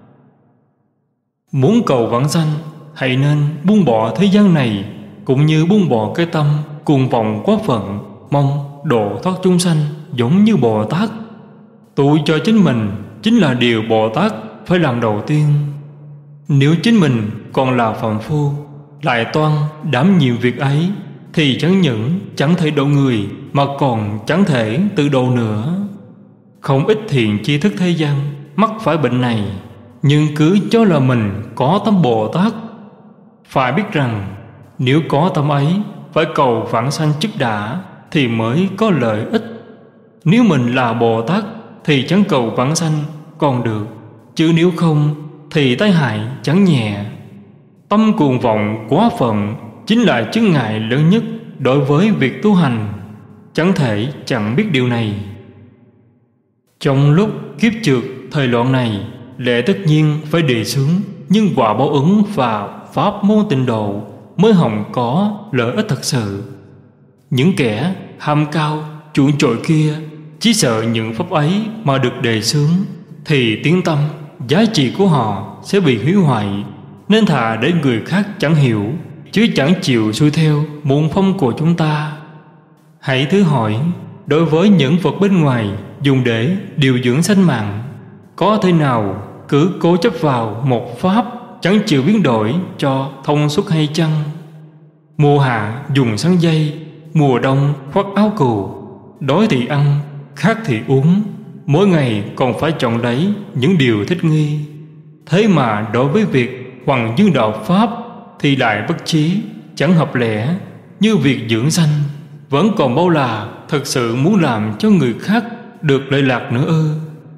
Muốn cầu vãng sanh, hãy nên buông bỏ thế gian này, cũng như buông bỏ cái tâm cuồng vọng quá phận, mong độ thoát chúng sanh giống như Bồ Tát. Tu cho chính mình chính là điều Bồ Tát phải làm đầu tiên. Nếu chính mình còn là phàm phu, lại toan đảm nhiệm việc ấy, thì chẳng những chẳng thể độ người mà còn chẳng thể tự độ nữa. Không ít thiện tri thức thế gian mắc phải bệnh này, nhưng cứ cho là mình có tâm Bồ Tát. Phải biết rằng nếu có tâm ấy phải cầu vãng sanh trước đã thì mới có lợi ích. Nếu mình là Bồ Tát thì chẳng cầu vãng sanh còn được, chứ nếu không thì tai hại chẳng nhẹ. Tâm cuồng vọng quá phận chính là chướng ngại lớn nhất đối với việc tu hành. Chẳng thể chẳng biết điều này. Trong lúc kiếp trượt thời loạn này, lẽ tất nhiên phải đề xướng, nhưng quả báo ứng và pháp môn tịnh độ mới hòng có lợi ích thật sự. Những kẻ ham cao chuộng trội kia chỉ sợ những pháp ấy mà được đề xướng thì tiếng tâm giá trị của họ sẽ bị hủy hoại, nên thà để người khác chẳng hiểu, chứ chẳng chịu xuôi theo môn phong của chúng ta. Hãy thử hỏi, đối với những vật bên ngoài dùng để điều dưỡng sinh mạng, có thể nào cứ cố chấp vào một pháp chẳng chịu biến đổi cho thông suốt hay chăng? Mùa hạ dùng sắn dây, mùa đông khoác áo cừu, đói thì ăn, khát thì uống, mỗi ngày còn phải chọn lấy những điều thích nghi. Thế mà đối với việc hoằng dương đạo pháp thì lại bất trí, chẳng hợp lẽ. Như việc dưỡng sanh vẫn còn bao là thật sự muốn làm cho người khác được lợi lạc nữa ư?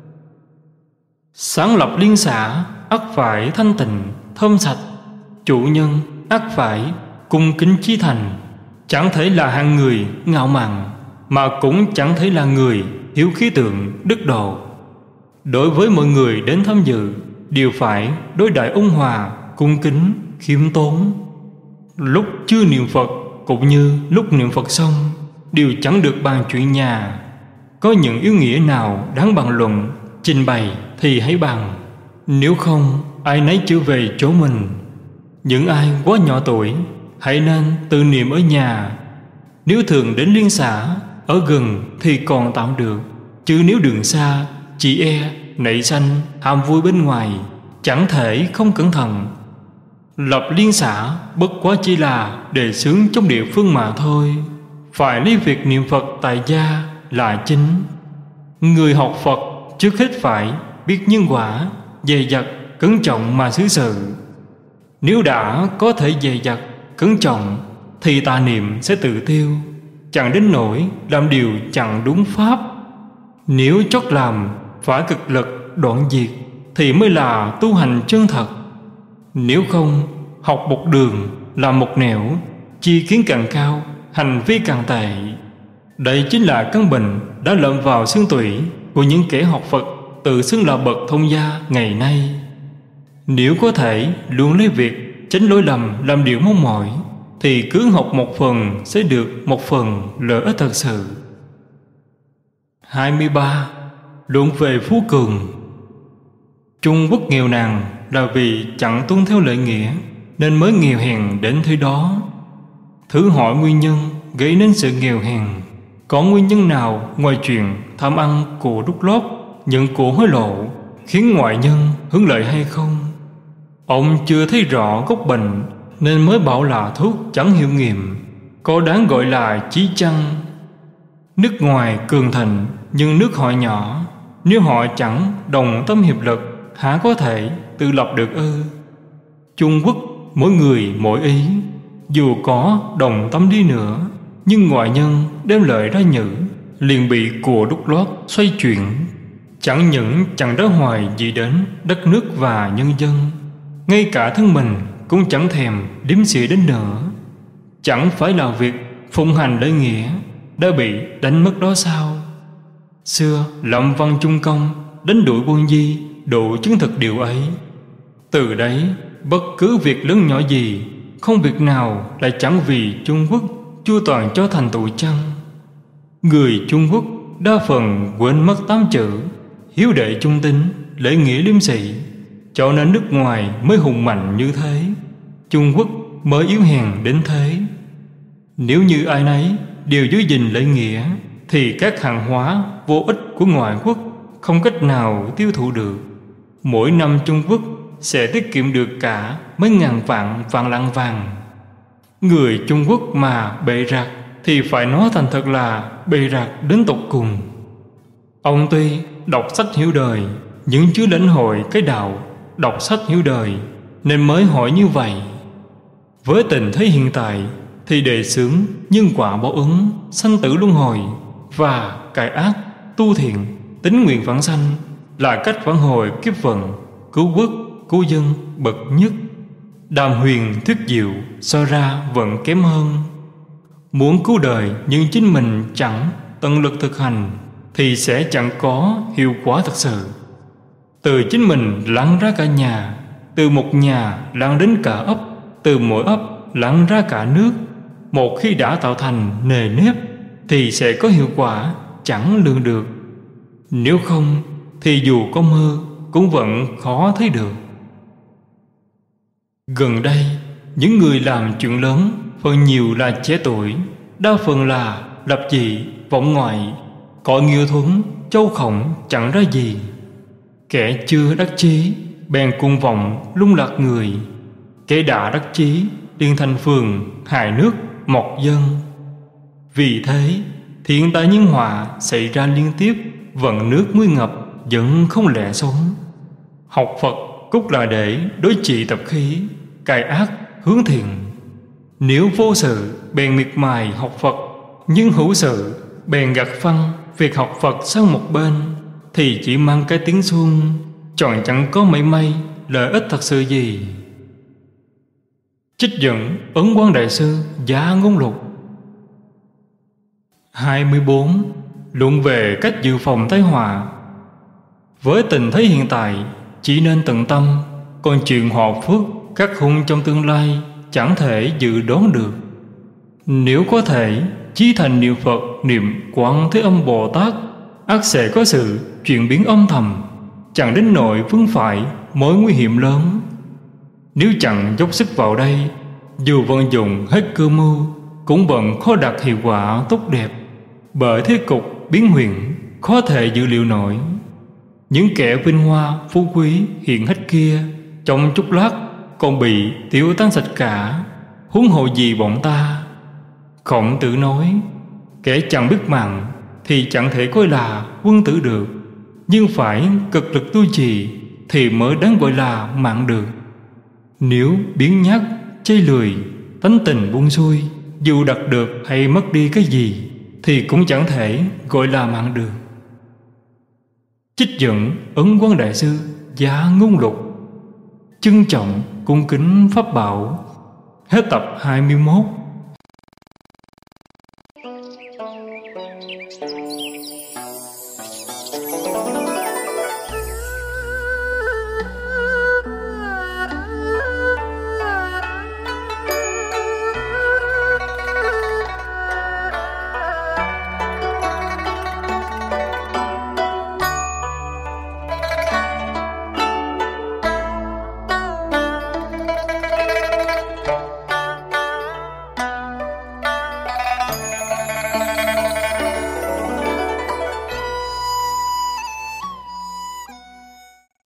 Sáng lập liên xã ắt phải thanh tịnh thơm sạch, chủ nhân ắt phải cung kính chí thành. Chẳng thể là hạng người ngạo mạn, mà cũng chẳng thể là người hiếu khí tượng đức độ. Đối với mọi người đến tham dự đều phải đối đãi ôn hòa, cung kính, khiêm tốn. Lúc chưa niệm Phật cũng như lúc niệm Phật xong đều chẳng được bàn chuyện nhà. Có những yếu nghĩa nào đáng bàn luận trình bày thì hãy bàn, nếu không ai nấy trở về chỗ mình. Những ai quá nhỏ tuổi hãy nên tự niệm ở nhà. Nếu thường đến liên xã ở gần thì còn tạm được, chứ nếu đường xa chỉ e nảy sanh ham vui bên ngoài, chẳng thể không cẩn thận. Lập liên xã bất quá chỉ là đề xướng trong địa phương mà thôi. Phải lấy việc niệm Phật tại gia là chính. Người học Phật trước hết phải biết nhân quả, dè dặt cẩn trọng mà xứ sự. Nếu đã có thể dè dặt cẩn trọng thì tà niệm sẽ tự tiêu, chẳng đến nỗi làm điều chẳng đúng pháp. Nếu chót làm phải cực lực đoạn diệt thì mới là tu hành chân thật. Nếu không, học một đường làm một nẻo, chi kiến càng cao, hành vi càng tệ. Đây chính là căn bệnh đã lợm vào xương tủy của những kẻ học Phật tự xưng là bậc thông gia ngày nay. Nếu có thể luôn lấy việc tránh lỗi lầm làm điều mong mỏi, thì cứ học một phần sẽ được một phần lợi ích thật sự. 23. Luận về phú cường. Trung Quốc nghèo nàn là vì chẳng tuân theo lệ nghĩa, nên mới nghèo hèn đến thế đó. Thử hỏi nguyên nhân gây nên sự nghèo hèn, có nguyên nhân nào ngoài chuyện tham ăn của đút lót, nhận của hối lộ, khiến ngoại nhân hưởng lợi hay không? Ông chưa thấy rõ gốc bệnh nên mới bảo là thuốc chẳng hiệu nghiệm, có đáng gọi là chí chăng? Nước ngoài cường thịnh nhưng nước họ nhỏ, nếu họ chẳng đồng tâm hiệp lực há có thể tự lập được ư? Trung Quốc mỗi người mỗi ý, dù có đồng tâm đi nữa, nhưng ngoại nhân đem lợi ra nhử, liền bị của đút lót xoay chuyển. Chẳng những chẳng đói hoài gì đến đất nước và nhân dân, ngay cả thân mình cũng chẳng thèm đếm xỉa đến nữa. Chẳng phải là việc phụng hành lễ nghĩa đã bị đánh mất đó sao? Xưa Lâm Văn Trung Công đánh đuổi quân Di đủ chứng thực điều ấy. Từ đấy bất cứ việc lớn nhỏ gì, không việc nào lại chẳng vì Trung Quốc chu toàn cho thành tựu chăng? Người Trung Quốc đa phần quên mất 8 chữ hiếu đệ trung tín, lễ nghĩa liêm sỉ, cho nên nước ngoài mới hùng mạnh như thế, Trung Quốc mới yếu hèn đến thế. Nếu như ai nấy đều giữ gìn lễ nghĩa thì các hàng hóa vô ích của ngoại quốc không cách nào tiêu thụ được. Mỗi năm Trung Quốc sẽ tiết kiệm được cả mấy ngàn vạn lạng vàng. Người Trung Quốc mà bệ rạc thì phải nói thành thật là bệ rạc đến tột cùng. Ông tuy đọc sách hiểu đời nhưng chưa lãnh hội cái đạo đọc sách hiểu đời nên mới hỏi như vậy. Với tình thế hiện tại thì đề xướng nhân quả báo ứng, sanh tử luân hồi và cải ác tu thiện, tín nguyện vãng sanh là cách vãn hồi kiếp vận, cứu quốc cứu dân bậc nhất. Đàm huyền thuyết diệu so ra vẫn kém hơn. Muốn cứu đời nhưng chính mình chẳng tận lực thực hành thì sẽ chẳng có hiệu quả thật sự. Từ chính mình lan ra cả nhà, từ một nhà lan đến cả ấp, từ mỗi ấp lan ra cả nước. Một khi đã tạo thành nề nếp thì sẽ có hiệu quả chẳng lường được. Nếu không thì dù có mơ cũng vẫn khó thấy được. Gần đây, những người làm chuyện lớn phần nhiều là trẻ tuổi, đa phần là lập dị, vọng ngoại, cõi nghiêu thuẫn, châu khổng chẳng ra gì. Kẻ chưa đắc chí bèn cùng vọng lung lạc người, kẻ đã đắc chí liền thành phường hại nước mọc dân. Vì thế thiên tai nhân họa xảy ra liên tiếp, vận nước nguy ngập vẫn không lẽ sống. Học Phật cốt là để đối trị tập khí, cải ác hướng thiện. Nếu vô sự bèn miệt mài học Phật, nhưng hữu sự bèn gạt phăng việc học Phật sang một bên, thì chỉ mang cái tiếng xuông, chọn chẳng có mảy may lợi ích thật sự gì. Trích dẫn Ấn Quang Đại Sư Giá Ngôn Lục. 24. Luận về cách dự phòng tai họa. Với tình thế hiện tại chỉ nên tận tâm, còn chuyện họ phước các hung trong tương lai chẳng thể dự đoán được. Nếu có thể chí thành niệm Phật, niệm Quán Thế Âm Bồ Tát, ắt sẽ có sự chuyển biến âm thầm, chẳng đến nỗi vướng phải mối nguy hiểm lớn. Nếu chẳng dốc sức vào đây, dù vận dụng hết cơ mưu cũng vẫn khó đạt hiệu quả tốt đẹp, bởi thế cục biến huyền khó thể dự liệu nổi. Những kẻ vinh hoa phú quý hiện hết kia trong chốc lát còn bị tiêu tan sạch cả, huống hộ gì bọn ta. Khổng Tử nói, kẻ chẳng biết mạng thì chẳng thể coi là quân tử được, nhưng phải cực lực tu trì thì mới đáng gọi là mạng được. Nếu biếng nhác, chây lười, tánh tình buông xuôi, dù đạt được hay mất đi cái gì thì cũng chẳng thể gọi là mạng được. Trích dẫn Ấn Quang Đại Sư Giá Ngôn Lục. Trân trọng cung kính pháp bảo. Hết tập 21.